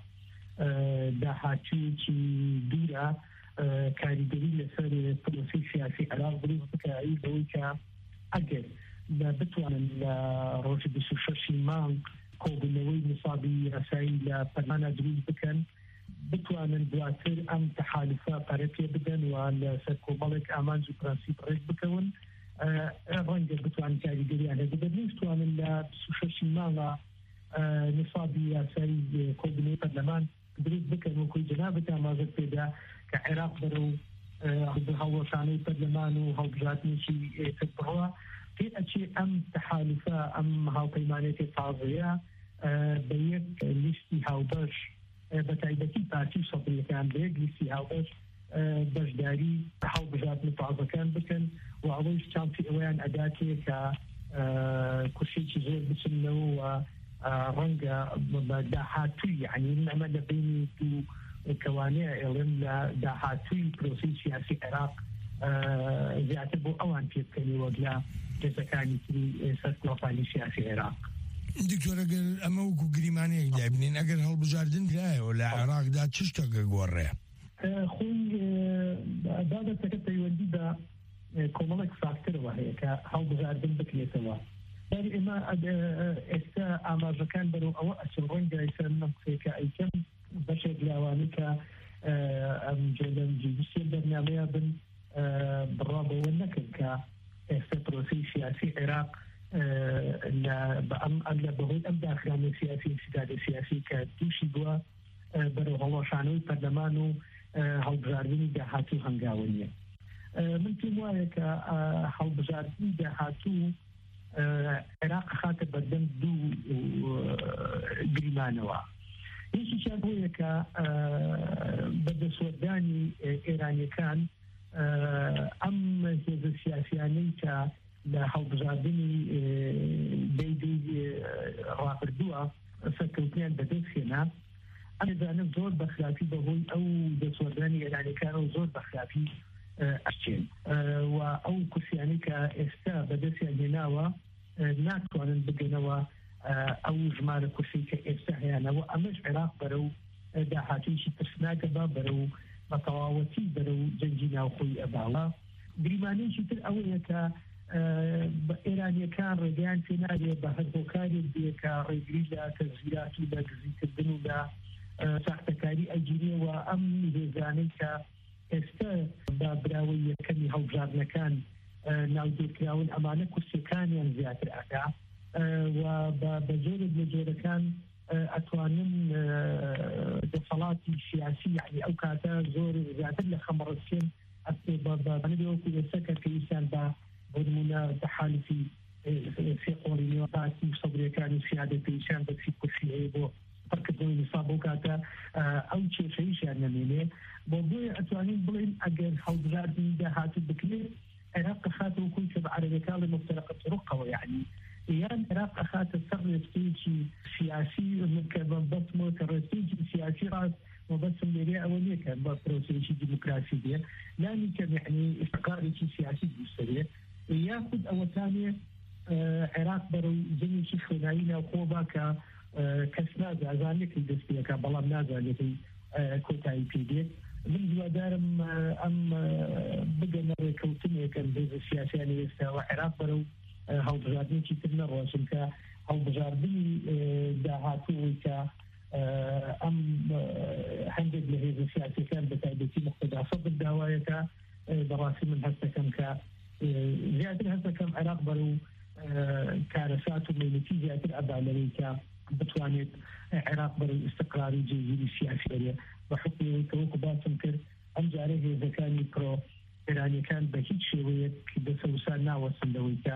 داهاتوویەکی دوورە کاریگەری لەسەر پرۆسی سیاسی عێراق دروست بکایی بەوەی کە ئەگەر بتوانن ڕۆژ بیست و شەشی مانگ کۆبوونەوەی نسابی یاسایی لە پەرلەمانە دروست بکەن، بتوانن دواتر ئەم تەحالفە پەرە پێ بدەن و لەسەر کۆمەڵێک ئامانج و پرەنسیپ ڕێک بکەون. ڕەنگە بتوانن کاریگەریان هەبێت نەیتوانن لە بیست و شەشی مانگە نسابی یاسایی کۆبوونەوەی پەرلەمان دروست بکەن وەکوی جەنابەت ئاماژە پێدا کە عێراق بەرەو هەڵوەشانەی پەرلەمان و هەڵبژاردنێکی تر بڕەوە پێ ئەچێ ئەم تەحالفە ئەم هاوپەیمانێتی تازەیە بە یەک لیستی هاوبەش بە تایبەتی پارتی سەدرەکان بە یەک لیستی هاوبەش بەشداری هەڵبژاردن تازەکان بکەن و ئەوەیش چانسی ئەویان ئەداتێ کە کورسێکی زۆر بچنەوە و ڕەنگە داهاتووی یعنی ئەمە لە بینی دوو کەوانەیە ئێڵێن لە داهاتووی پرۆسی سیاسی عێراق زیاتر بۆ ئەوان پێ بکەنی وەک لە جێزەکانی تری سەرکڵۆپانی سیاسی عێراق. دکتۆر ئەگەر ئەمە وەکو گریمانەیەک دابنین ئەگەر هەڵبژاردن درایەوە لە عێراقدا چ شتێکە گۆڕێ؟ خۆی بابەتەکە پەیوەندی بە کۆمەڵێک فاکتەرەوە هەیە کە هەڵبژاردن بکرێتەوە. بەڵێ ئێمە ئێستا ئاماژەکان بەرەو ئەوە ئەچن ڕەنگە ئێستا ئەم قسەیەکە ئەیکەم بەشێک لاوانی کە ئەم جێلەم جیویستی بەرنامەیە بن بڕابەوە نەکرد کە ئێستا پرۆسی سیاسی عێراق لە بەهۆی ئەم داخرانە سیاسی ئینسیدادە سیاسی کە تووشی بووە بەرەو هەڵەشانەوەی پەرلەمان و هەڵبژاردننی داهاتوو هەنگاوە نییە. من پێم وایە کە هەڵبژاردننی داهاتوو عێراق خاتە بەردەم دوو گریمانەوە. یەکیشیان بۆیە کە بەدەسوەردانی ئێرانیەکان ئەم هێزە سیاسیانەی کە لە هەڵبژاردننی دەیدەی ڕابردووە سەرکەوتیان بەدەستهێنا ئەمەزانە زۆر بەخلافی بەهۆی ئەو دەسوەردانی ئێرانیەکان و زۆر بەخلافی ئەچێن و ئەو کورسیانی کە ئێستا بەدەستیان هێناوە ناتوانن بگەنەوە ئەو ژمارە کورسی کە ئێستا هەیەنەوە ئەمەش عێراق بەرەو داهاتوویشی ترسناکە با بەرەو بە تەواوەتی بەرەو جەنگی ناوخۆی ئەباوە. گریمانەیەکی تر ئەوەیە کە ئێرانیەکان ڕێگەیان پێ نادێت بە هەر هۆکارێک بێ کە ڕێگری لە تەزویرات و لە گزیکردن و لە ساختەکاری ئەگیرێەوە ئەم هێزانەی کە ئێستا بە براوەی یەکەمی هەڵبژاردنەکان ناودێرکراون ئەمانە کورسەکانیان زیاتر ئەکا و بە جۆرێک لە جۆرەکان ئەتوانن دەسەڵاتی سیاسی یعنی ئەو کاتە زۆر زیاتر لە خەمڕستێن بەنەوەکو ئێستا کە پێویستیان بە بۆ نمونە تەحالفی سێ قۆڕینەوە پارتی سەدرەکانی سیادە پێویستیان بە سی کورسی هەیە بۆ پڕکردنەوەی نساب بۆ کاتە ئەو کێشەیشیان نەمێنێ بۆ بۆیە ئەتوانین بڵێن ئەگەر هەڵبژاردننی داهاتوو بکرێت عێراق خاتەوە کوی کە بە عەرەبیەکان لە مفتەرەقە طرقەوە یعنی یان عێراق خاتە سەر ڕێستەیەکی سیاسی کە بەبەستمەوە کە ڕێستەیەکی سیاسی ڕاست وبەسم لێرێ ئەوە نییە کە بە پرۆسەیەکی دیموکراسی بێ لانی کە یعنی ئیستقرارێکی سیاسی دووسەرێ یاخود ئەوەتانێ عێراق بەرەو جەنگێکی خوێنایی ناوخۆ با کە کەس نازانێتی دەست پێەکە بەڵام نازانێتی کۆتایی پێ دێت. من هیوادارم ئەم بگەنە ڕێکەوتنێکەن هێزە سیاسیانی ئێستاوە عێراق بەرەو هەڵبژاردنێکی تر نەڕۆشن کە هەڵبژاردننی داهاتووی کە ئەم هەندێک لە هێزە سیاسیەکان بە تایبەتی مقتەدا سەدر داوایەکە بەڕاستی من هەستەکەم کە زیاتر هەستەکەم عێراق بەرەو کارەسات و مێنەتی زیاتر ئەبا لەوەی کە بتوانێت عێراق بەرەو ئیستقراری جێگیری سیاسی بەرێ بە حکمی کە وەکو باسم کرد ئەم جارە هێزەکانی پرۆ ئێرانیەکان بە هیچ شێوەیەک دەسەوسان ناوەسن لەوەی کە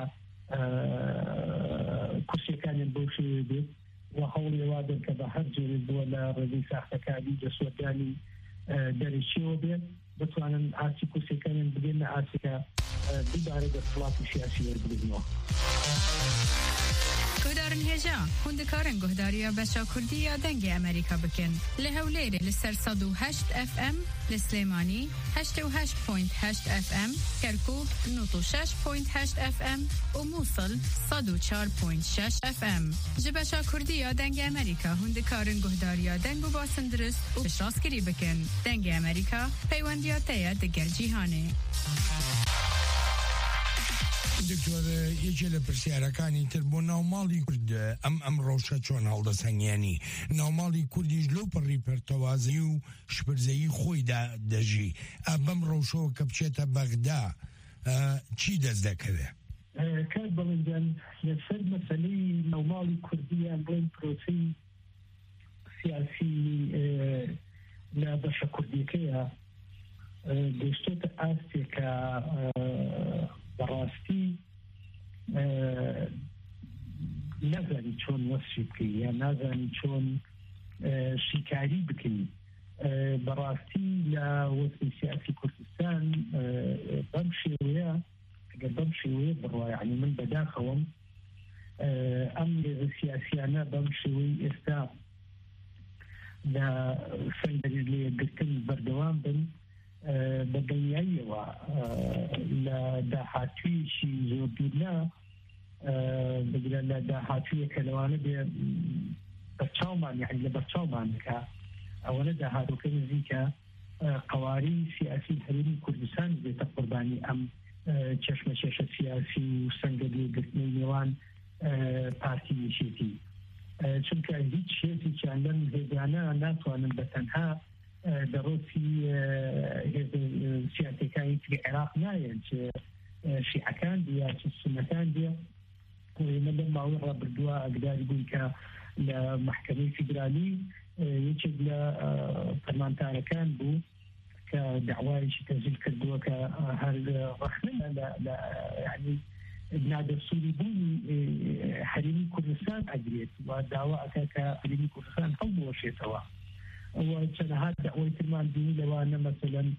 کورسیەکانیان بەو شێوەیە بێت و هەوڵی وادن کە بە هەر جێرێک بووە لە ڕێگەی ساختەکانی دەسوەردانی دەرەچیەوە بێت بتوانن ئاسی کورسیەکانیان بگەن لە ئاسیکە دووبارە دەسەڵاتی سیاسی وەربگرنەوە. گۆدارن هێژا هوندکارن گۆداریە بەشا کوردی یا دەنگی ئەمریکا بکەن لە هەولێرە لەسەر سەد و هەشت ئەف ئەم لە سلێمانی هەشتە و هەشت پۆینت هەشت ئەف ئەم کەرکووک نۆت و شەش پۆینت هەشت ئەف ئەم و مووسڵ سەد و چوار پۆینت شەش ئەف ئەم ji بەشا کوردی یا دەنگی ئەمریکا هوندکارن گۆداریە دەنگ و باسن درست و پشتڕاستکردی بکەن دەنگی ئەمریکا پەیوەندیاتەیە دەگەل جیهانێ. دکتۆر یەکێ لە پرسیارەکانی تر بۆ ناوماڵی کورد ئەم ئەم ڕەوشە چۆن هەڵدەسەنگێنی ناوماڵی کوردیش لەو پڕی پەرتەوازی و شپرزەیی خۆیدا دەژی بەم ڕەوشەوە کە بچێتە بەغدا چی دەست دەکەوێت؟ کار بەڵێنجان لەسەر مەسەلەی ناوماڵی کوردیان بڵێن پرۆسەی سیاسی لە بەشە کوردیەکەیە گەشتۆتە ئاستێکە بەڕاستی نازانی چۆن وەسفی بکەی یا نازانی چۆن شیکاری بکەی بەڕاستی لە وەسفی سیاسی کوردستان بەم شێوەیە ئەگەر بەم شێوەیە بڕوا یعنی من بەداخەوەم ئەم لێرە سیاسیانە بەم شێوەی ئێستا لە سەنگەری لێگرتن بەردەوام بن بە دڵنیاییەوە لە داهاتوویەکی زۆر دوورنا بگرە لە داهاتوویەکە لەوانە بێ بەرچاومان یعنی لە بەرچاومان بکە ئەوەنە داهاتووەکە نزیکە قەواری سیاسی هەرێمی کوردستان بێتە قوربانی ئەم چەشمە چێشە سیاسی و سەنگە لێگرتنەی نێوان پارتی یەکێتی چونکە هیچ شێتێکیان لەم هێزانە ناتوانن بە تەنها دەڕۆسی سیاسەکانی تری عێراق نایەن چ شیعەکان بیا چ سونەکان بێ ئێمە لەم ماوەی ڕابردووە ئەگداری بووین کە لە محکەمەی فیدرالی یەکێک لە فەرمانتارەکان بوو کە داوایشی تەزیل کردووە کە هەر ڕەخنە لە یعنی نادەسووری بوونی هەرێمی کوردستان ئەگرێت و داوا ئەکا کە هەرێمی کوردستان هەڵبوەشێتەوە وچەنەها داوای ترمان بینی لەوانە مەسەلەن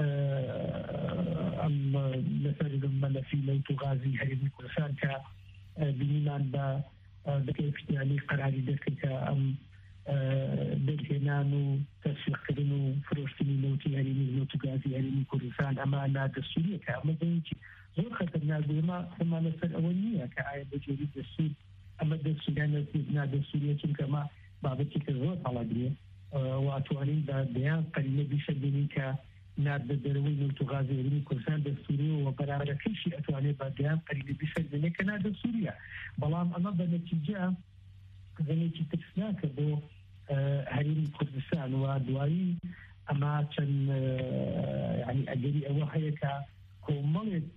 ئەم لەسەر مەلەفی لەوت و غازی هەرێمی کوردستان کە بینیمان بە بەکەی فیدرالی قەراری دەکرد کە ئەم دەرهێنان و تەسویقکردن و فرۆشتنی لەوتی هەرێمی لەوت و غازی هەرێمی کوردستان ئەمە نادەسووریەکە ئەمە دەیەکی زۆر خەتەرناک بوومە هەمان لەسەر ئەوە نییە کە ئایا بەجێری دەسوور ئەمە دەسووریان نادەسووریە چونکە ئەمە بابەتێکە زۆر هەڵەگرێ واتوانین بە بەیان قەرینە بیشەبینین کە نادە دەرەوەی لەوت و غازی هەرێمی کوردستان دەستووری و بەرامبەرەکەیشی ئەتوانێت بە بەیان قەرینە بیشەبینێ کە نادەسووریە بەڵام ئەمە بە نەتیجە زەنێکی ترسناکە بۆ هەرێمی کوردستان و دوایی ئەمە چەند یعنی ئەگەری ئەوە هەیە کە کۆمەڵێک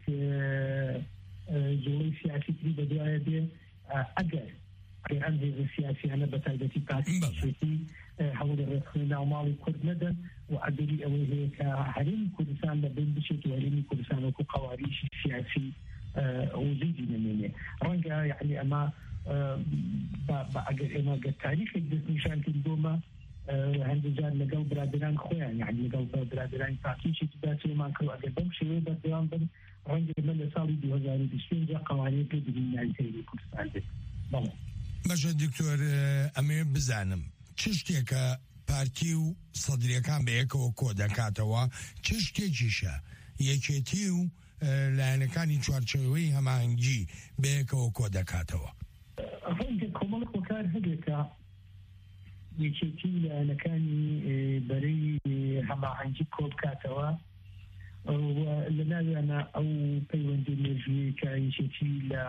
جوڵەی سیاسی تری بەدوایە بێ ئەگەر ئەگەر ئەم هێزە سیاسیانە بە تایبەتی پارتی هەوڵی ڕێکخستنی ناوماڵی کورد نەدەن و ئەگەری ئەوەی هەیە کە هەرێمی کوردستان لە بین بچێت و هەرێمی کوردستان وەکو قەواریشی سیاسی وجودی نمێنێ ڕەنگە یعنی ئەمە ئەگەر ئێمە گە تاریخێک دەستنیشان کردومە هەندێک جار لەگەڵ برادران خۆیان یعنی لەگەڵ برادرانی پارتیشی داسێمان کرد ئەگەر بەم شێوەیە بەردەوام بن ڕەنگە ئێمە لە ساڵی دوو هەزار و بیست و پێنج قەوانین پێ ببینایی هەرێمی کوردستان بێت بەڵێ باشە دکتۆر ئەمێ بزانم چ شتێکە پارتی و سەدرەکان بە یەکەوە کۆ دەکاتەوە چ شتێکیشە یەکێتی و لایەنەکانی چوارچێوەی هەماهەنگی بە یەکەوە کۆ دەکاتەوە ڕەنگە کۆمەڵێک وەکار هەبێتە یەکێتی لایەنەکانی بەرەی هەماهەنگی کۆ بکاتەوە لە ناویانە ئەو پەیوەندی مێژوویی کە یەکێتی لە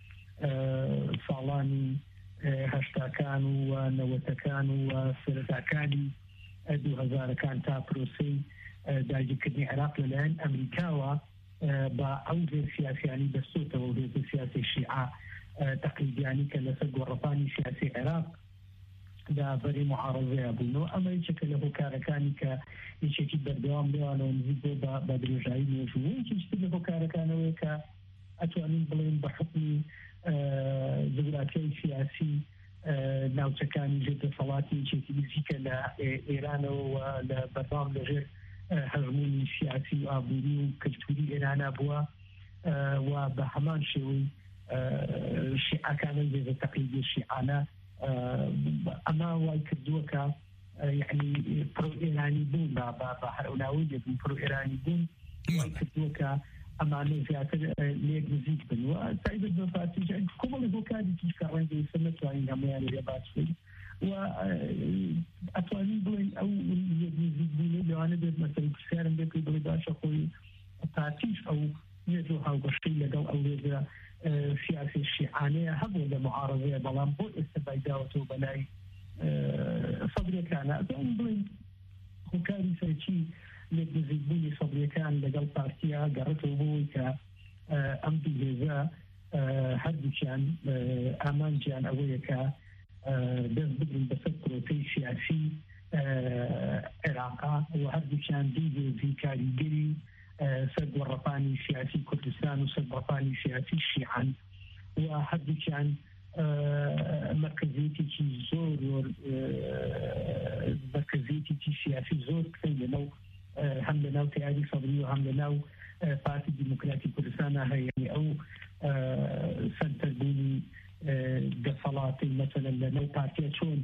ساڵانی هەشتاکان و نەوەتەکان و سەرەتاکانی دوو هەزارەکان تا پرۆسەی داگیرکردنی عێراق لەلایەن ئەمریکاوە بە ئەو هێز سیاسیانی دەستۆتەوە و هێز سیاسی شیعە تەقلیدیانی کە لەسەر گۆڕەپانی سیاسی عێراق دابەری معارەزەیە بوونەوە ئەمە یەکێکە لە هۆکارەکانی کە یەکێکی بەردەوام لێوانەوە نزیک بۆ بە درێژایی مێژووە یەکێکتر لە هۆکارەکانەوەی کە ئەتوانین بڵێن بە حکمی جغرافیای سیاسی ناوچەکانی ژێردەسەڵاتی یەکێکی نزیکە لە ئێرانەوە لە بەردەوام لەژێر هەژمونی سیاسی و ئابووری و کەلتوری ئێرانە بووە و بە هەمان شێوەی شیعەکانە هێزە تەقلیدی شیعانە ئەمە وای کردووە کە یعنی پرۆ ئێرانی بوون بە هەروناوی دەبوون پرۆ ئێرانی بوون وای کردووە کە ئەمانە زیاتر لێک نزیک بن و تایبەت بە پارتیش کۆمەڵی هۆکاری تیش کە ڕەنگە ئێستا نەتوانین هەموویان لێ باس بکەین و ئەتوانین بڵێن ئەو لێک نزیک بوونێ لەوانە بێت مەسەلەی پرسیارم بێت بڵێ باشە خۆی پارتیش ئەو نێزۆ هاوبەشی لەگەڵ ئەو وێزە سیاسی شیعانەیە هەبوو لە معارضەیە بەڵام بۆ ئێستا بایداوەتەوە بەلای سەدرەکانە ئەم بڵێن هۆکاری سەرچی لێک نزیکبوونی سەدرەکان لەگەڵ پارتیا گەڕێتەوە بۆی کە ئەم دوو هێزە هەردووکیان ئامانجیان ئەوەیە کە دەست بگرن بەسەر پرۆسەی سیاسی عێراقا و هەردووکیان دوو هێزی کاریگەری سەرگۆڕەپانی سیاسی کوردستان و سەرگۆڕەپانی سیاسی شیعان و هەردووکیان مرکزیتێکی زۆر مرکزیتێکی سیاسی زۆر کەی لەناو هەم لەناو تیاری سەدری و هەم لەناو پارتی دیموکراتی کوردستانە هەیە ئەو سەنتەربوونی دەسەڵاتی مەسەلەن لەناو پارتیە چۆن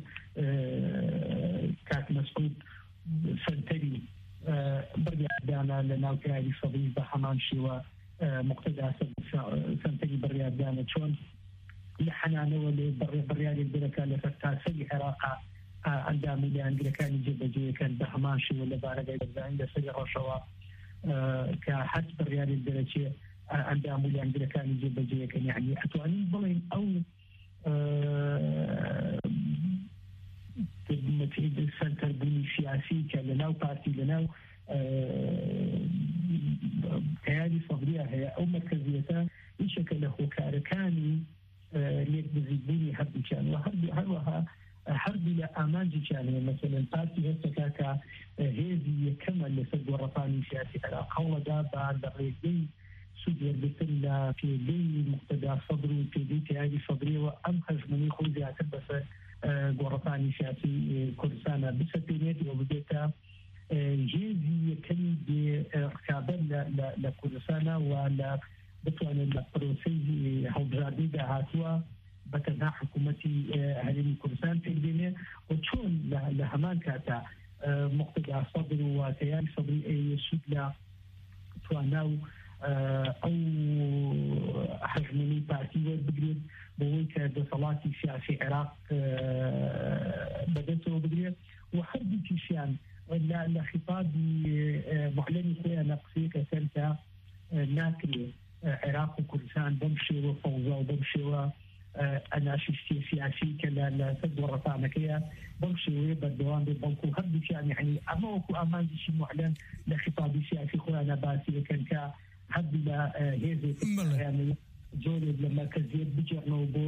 کاک مەسعود سەنتەری بڕیاردانە لەناو تیاری سەدری بە هەمان شێوە مقتەدا سەنتەری بڕیاردانە چۆن لە حەنانەوە لێ بڕیارێک دەرەکە لەسەر تاسەری عێراقا ئەندام و لایەنگرەکانی جێبەجێیەکەن بە هەمان شێوە لە بارەگای بەرزانی لەسەری ڕۆژەوە کە هەست بڕیارێک دەرەچێ ئەندام و لایەنگرەکانی جێبەجێیەکەن یعنی ئەتوانین بڵێن ئەو سەنتەربوونی سیاسی کە لەناو پارتی لەناو تیاری سەدریە هەیە ئەو مرکزیەتە هیچێکە لە هۆکارەکانی لێک نزیکبوونی هەردووکیان و هەروەها هەردوو لە ئامانجیان هەیە مەسەلەن پارتی هەستەکە کە هێزی یەکەمە لەسەر گۆڕەپانی سیاسی عێراق هەوڵەدا بە لە ڕێگەی سوودوەرگرتن لە پێگەی مقتەدا سەدر و پێگەی تیاری سەدریەوە ئەم هەژمەنی خۆی زیاتر بەسەر گۆڕەپانی سیاسی کوردستانە بسەپێنێت و ببێتە هێزی یەکەمی بێڕکابەر لە کوردستانە و لە بتوانێت لە پرۆسەی هەڵبژاردنی داهاتووە بە تەنها حکوومەتی هەرێمی کوردستان پێبێنێ و چۆن لە هەمان کاتا مقتەدا سەدر و تیاری سەدری ئەیسود لە توانا و ئەو حەژمەنی پارتی وەربگرێت بۆەوەی کە دەسەڵاتی سیاسی عێراق بەدەستەوە بگرێت و هەردووکیشیان لە خیتابی معلەمی خۆیان قسەیەکە سەر کە ناکرێت عێراق و کوردستان بەم شێوە فەوزا و بەم شێوە ئەناشیستی سیاسی کە لە سەر گۆڕەپانەکەیە بەم شێوەیە بەردەوام بێت بەڵکو هەردووکیان یعنی ئەمە وەکو ئامانجیشی معلەن لە خیتابی سیاسی خۆیانە باسی دەکەن کە هەردوو لە هێزێک جۆرێک لە مرکزیت بجێڕنەوە بۆ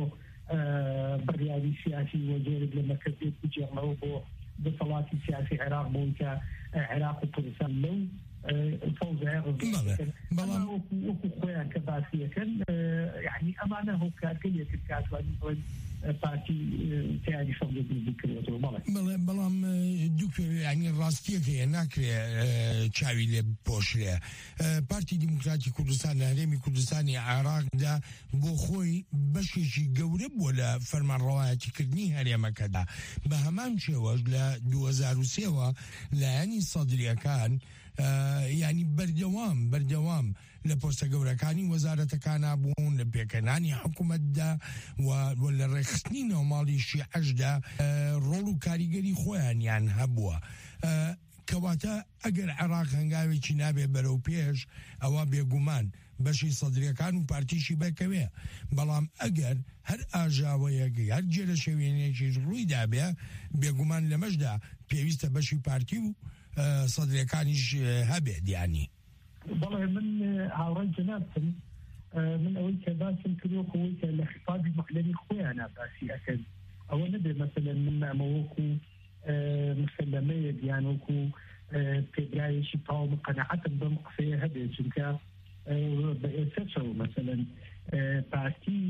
بڕیاری سیاسی و جۆرێک لە مرکزیت بجێڕنەوە بۆ دەسەڵاتی سیاسی عێراق بوون کە عێراق و کوردستان لەو فەوزایە ڕزگارکەن بەڵام وەکو خۆیان کە باسیەکەن یعنی ئەمانە هۆکارگەریەکن کە ئەتوانین بڵێن پارتی تیاری سەدری دروست کردوێتەوە بەڵێ بەڵام دوو ینی ڕاستیەکە ناکرێ چاوی لێ پۆشرێ پارتی دیموکراتی کوردستان لە هەرێمی کوردستانی عێراقدا بۆ خۆی بەشێکی گەورە بووە لە فەرمانڕەوایەتیکردنی هەرێمەکەدا بە هەمان شێوەش لە دوو هەزار و سێوە لایەنی سەدریەکان ینی بەردەوام بەردەوام لە پۆستە گەورەکانی وەزارەتەکانە بوون لە پێکەنانی حکوومەتدا و لە ڕێخستنی نێوماڵی شیعەشدا ڕۆڵ و کاریگەری خۆیانیان هەبووە کەواتە ئەگەر عێراق هەنگاوێکی نابێ بەرەو پێش ئەوە بێگومان بەشی سەدریەکان و پارتیشی بەکەوێ بەڵام ئەگەر هەر ئاژاوەیەکی هەر جێرە شەوێنێکیش ڕوویدا بێ بێگومان لەمەشدا پێویستە بەشی پارتی و سەدرەکانیش هەبێت دیانی بەڵێ من هاوڕێی جەنابتم من ئەوەی کە باسم کردوە ئەوەی کە لە خیتابی معلەمی خۆیانە باسی ئەکەن ئەوە نەبێ مەسەلەن من ئەمە وەکو مسلەمەیە دیان وەکو پێدرایەکی تەواو قەنەعەتم بەم قسەیە هەبێت چونکە بە ئێسەرەوە مەسەلەن پارتی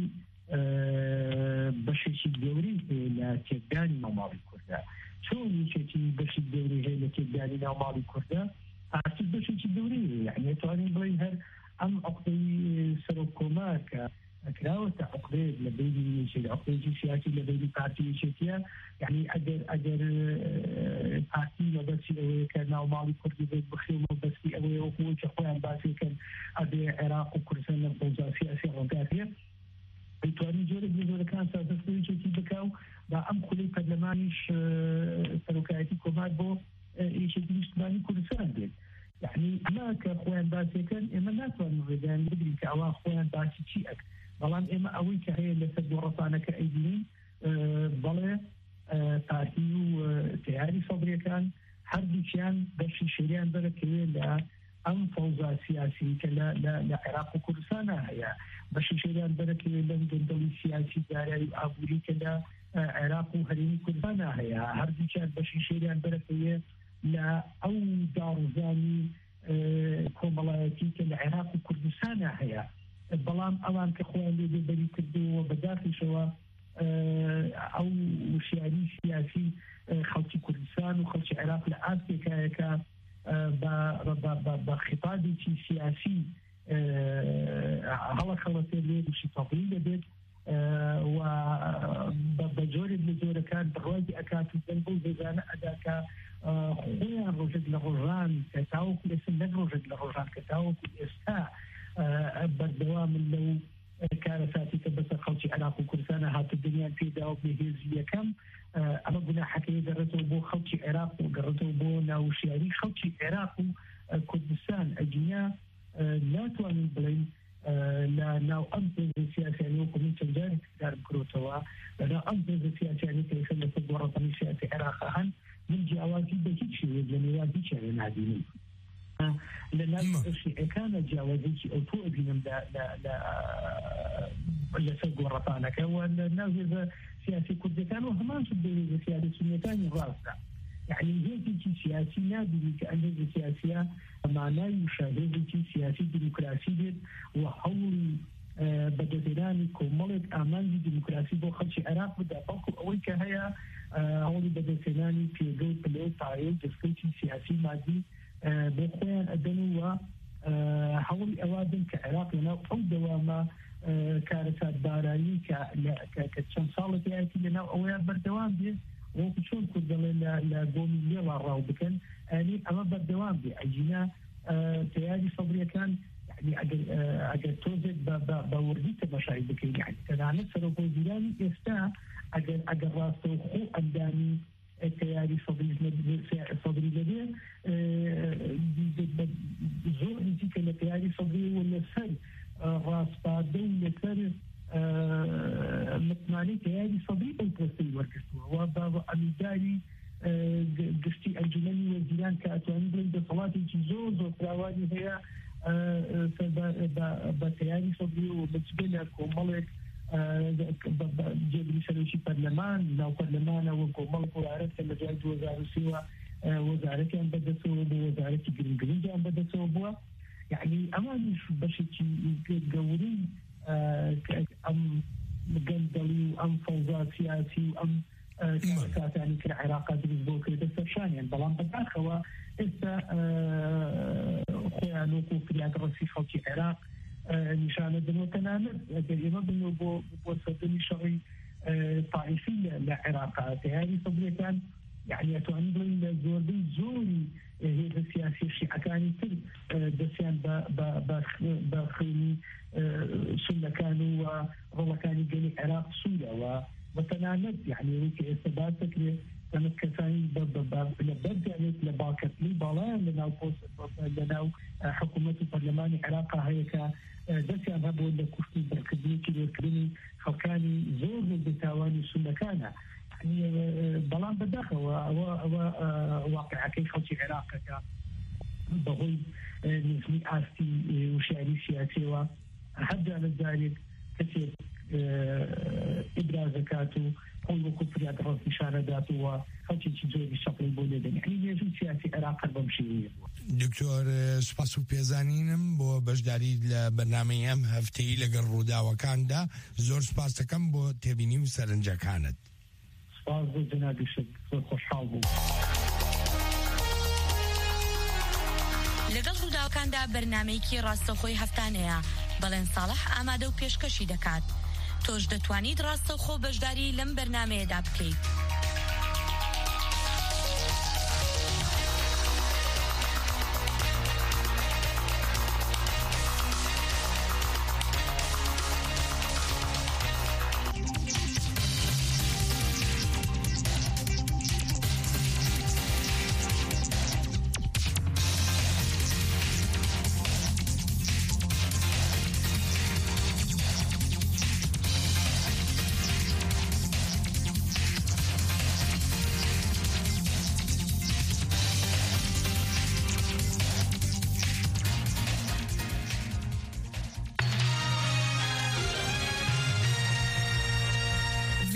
بەشێکی گەوری لە تێکدانی ناوماڵی کوردە چۆن یەکێکی بەشی گەوری هەیە لە تێکدانی ناوماڵی کوردە پارتی بەشێکی گەوری یعنی توانین بڵین هەر ئەم عقدەی سەرۆکۆمار کە ئەکراوەتە عقدەیەک لە بینی یەکێک عقدەیەکی سیاسی لە بینی پارتی یەکێتیە یعنی ئەگەر ئەگەر پارتی لەبەرچی ئەوەیە کە ناوماڵی کوردی بێت بخێمەوە بەستی ئەوەیە وەکو کە خۆیان باسیکەن ئەبێ عێراق و کوردستان لە فەوزا سیاسی ڕەنگاتێ ئەیتوانین جۆرێک لە جۆرەکان سازەستەوەیەکی بکاو با ئەم خولەی پەرلەمانیش سەرۆکایەتی کۆمار بۆ یەکێتی نیشتمانی کوردستان بێت يعني ما كخوان باسي كان إما لا توان الرجال بدري كأوا خوان باسي شيء أك بلان إما أوي كهي اللي سدورتانا كأيدين بله تاريخ تياري صبري كان حرب كان بس شريان بركة لا أم فوضى سياسي كلا لا لا عراق وكردستان هي بس شريان بركة لم جندل سياسي داري أبوري كلا عراق وهرين كردستان هي حرب كان بس شريان بركة لا أو دار زاني كومالاتي كالعراق وكردستان هي بلان أوان كخوان اللي بدي كردو وبداخل شوا أو شيعي سياسي خلطي كردستان وخلطي عراق لآسيا كا بخطابي سياسي هلا خلطي ليه وشي طويل بيت وبجوري بجوري كان برواجي أكاتو دنبو زيزانا أداكا خويا روجد لغران كتاوك اسم نروجد لغران كتاوك إستا بالدوام اللو كارثاتي تبس خلطي عراق وكردستان هات الدنيا في داوك بهيزية كم أما قلنا حكي قررتوا بو خلطي عراق وقررتوا بو ناو شيعي خلطي عراق وكردستان أجنيا لا تواني بلين لا ناو أمضي السياسة يعني وكمين تنجاري تدار بكروتوا لا أمضي السياسة يعني كيف اللي تدور طني سياسة عراقها من جاوازي بجيت شيء لأن يوازي شيء ناديني لأن الشيء كان جاوزي أو تؤذي لا لا لا لسوق ورطانة كون الناس سياسي كردستان وهمان شد سياسي سنتان راسا يعني هيك سياسي نادي كأنه سياسية معناه يشاهد سياسي ديمقراطي وحول بدتناني كملك أمان ديمقراطي بخلش العراق بدأ فوق أول كهيا حول بدتناني في جو بلاد تعيين جسكتي سياسي مادي بخوان أدنوا حول أوادم كعراق لنا أو دوامة كارثات بارایی که که چند سال پیاتی لنا اویاد بردوام بی و کشون کردن ل لقومی لیلا راو بکن يعني اما بردوام بی اجینا تیاری صبری کن يعني اگر اگر توزد باوردی تماشای بکن يعني تنانه سروپوزیرانی استا اگر اگر راستو خو اندامی تیاری صبری صبری لديه زور نزی که لتیاری صبری ولا سر راس بعدين يكرر متماني تياري صديق البوستي وركستوا وبابا أميداري قشتي الجناني وزيران كأتواني بلد صلاتي جزوز وفراواني هي بتياري صديق ومتبلك وملك جبري سلوشي برلمان ناو برلمان وملك وعرفت المجال وزارة سوا وزارة كان بدسوا وزارة جرين جرين كان بدسوا بوا يعني أمان شو بشتي جوري أم جندلي أم فوضى سياسي أم كاسات يعني في العراق بالنسبة كده سرشان يعني بلان بداخل إسا خويا نوكو في الرئيس خلطي العراق نشانة دنو تنامر دائما بنو بو بوصدني شغي طائفي للعراق هذه صبري كان يعني أتواني بلين زوري زوري هي السياسية الشيعة كانت دسيان بخيني سنة كانوا والله كانوا جاني عراق سوريا وتنانت يعني ويكي استبادتك كانت كثاني لبرد يعني لباكت لي بالان لناو لناو حكومة البرلمان العراق هيك دسيان هبو لكوشتي بركبني كيلو كريني خلقاني زور بتاواني سنة كانا يعني بلان بداخل وواقع كي خلطي العراق بغي نزمي آستي وشعري سياسي وحد على ذلك كثير إبراز زكاته كل وقت في أدراس مشاهداته وخلطي تجوي بالشكل البوليدن يعني يجب سياسي عراق بمشي دكتور سپاسو پێزانینم بۆ بەشداری لە بەرنامەی ئەم هەفتەیی لەگەڵ ڕووداوەکاندا زۆر سپاس دەکەم بۆ تێبینی و سەرنجەکانت. سپاس بۆ جەنابی زۆر خۆشحاڵ بووم. لەگەڵ ڕووداوەکاندا بەرنامەیەکی ڕاستەوخۆی هەفتانەیە بەڵێن ساڵح ئامادە و پێشکەشی دەکات. تۆش دەتوانیت ڕاستەوخۆ بەشداری لەم بەرنامەیەدا بکەیت.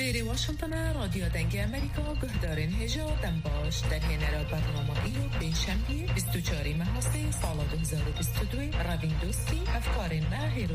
لێرێ واشنطنە رادیۆ دەنگی ئەمریکا گوهدارên هێژا دەم باش دەرهێنەرە بەرنامە ئیرۆ پێنجشەمبێ بیست و چوار مەهاسێ ساڵە دو هەزار و بیست و دوێ ڕەڤین دۆستی ئەفکارên me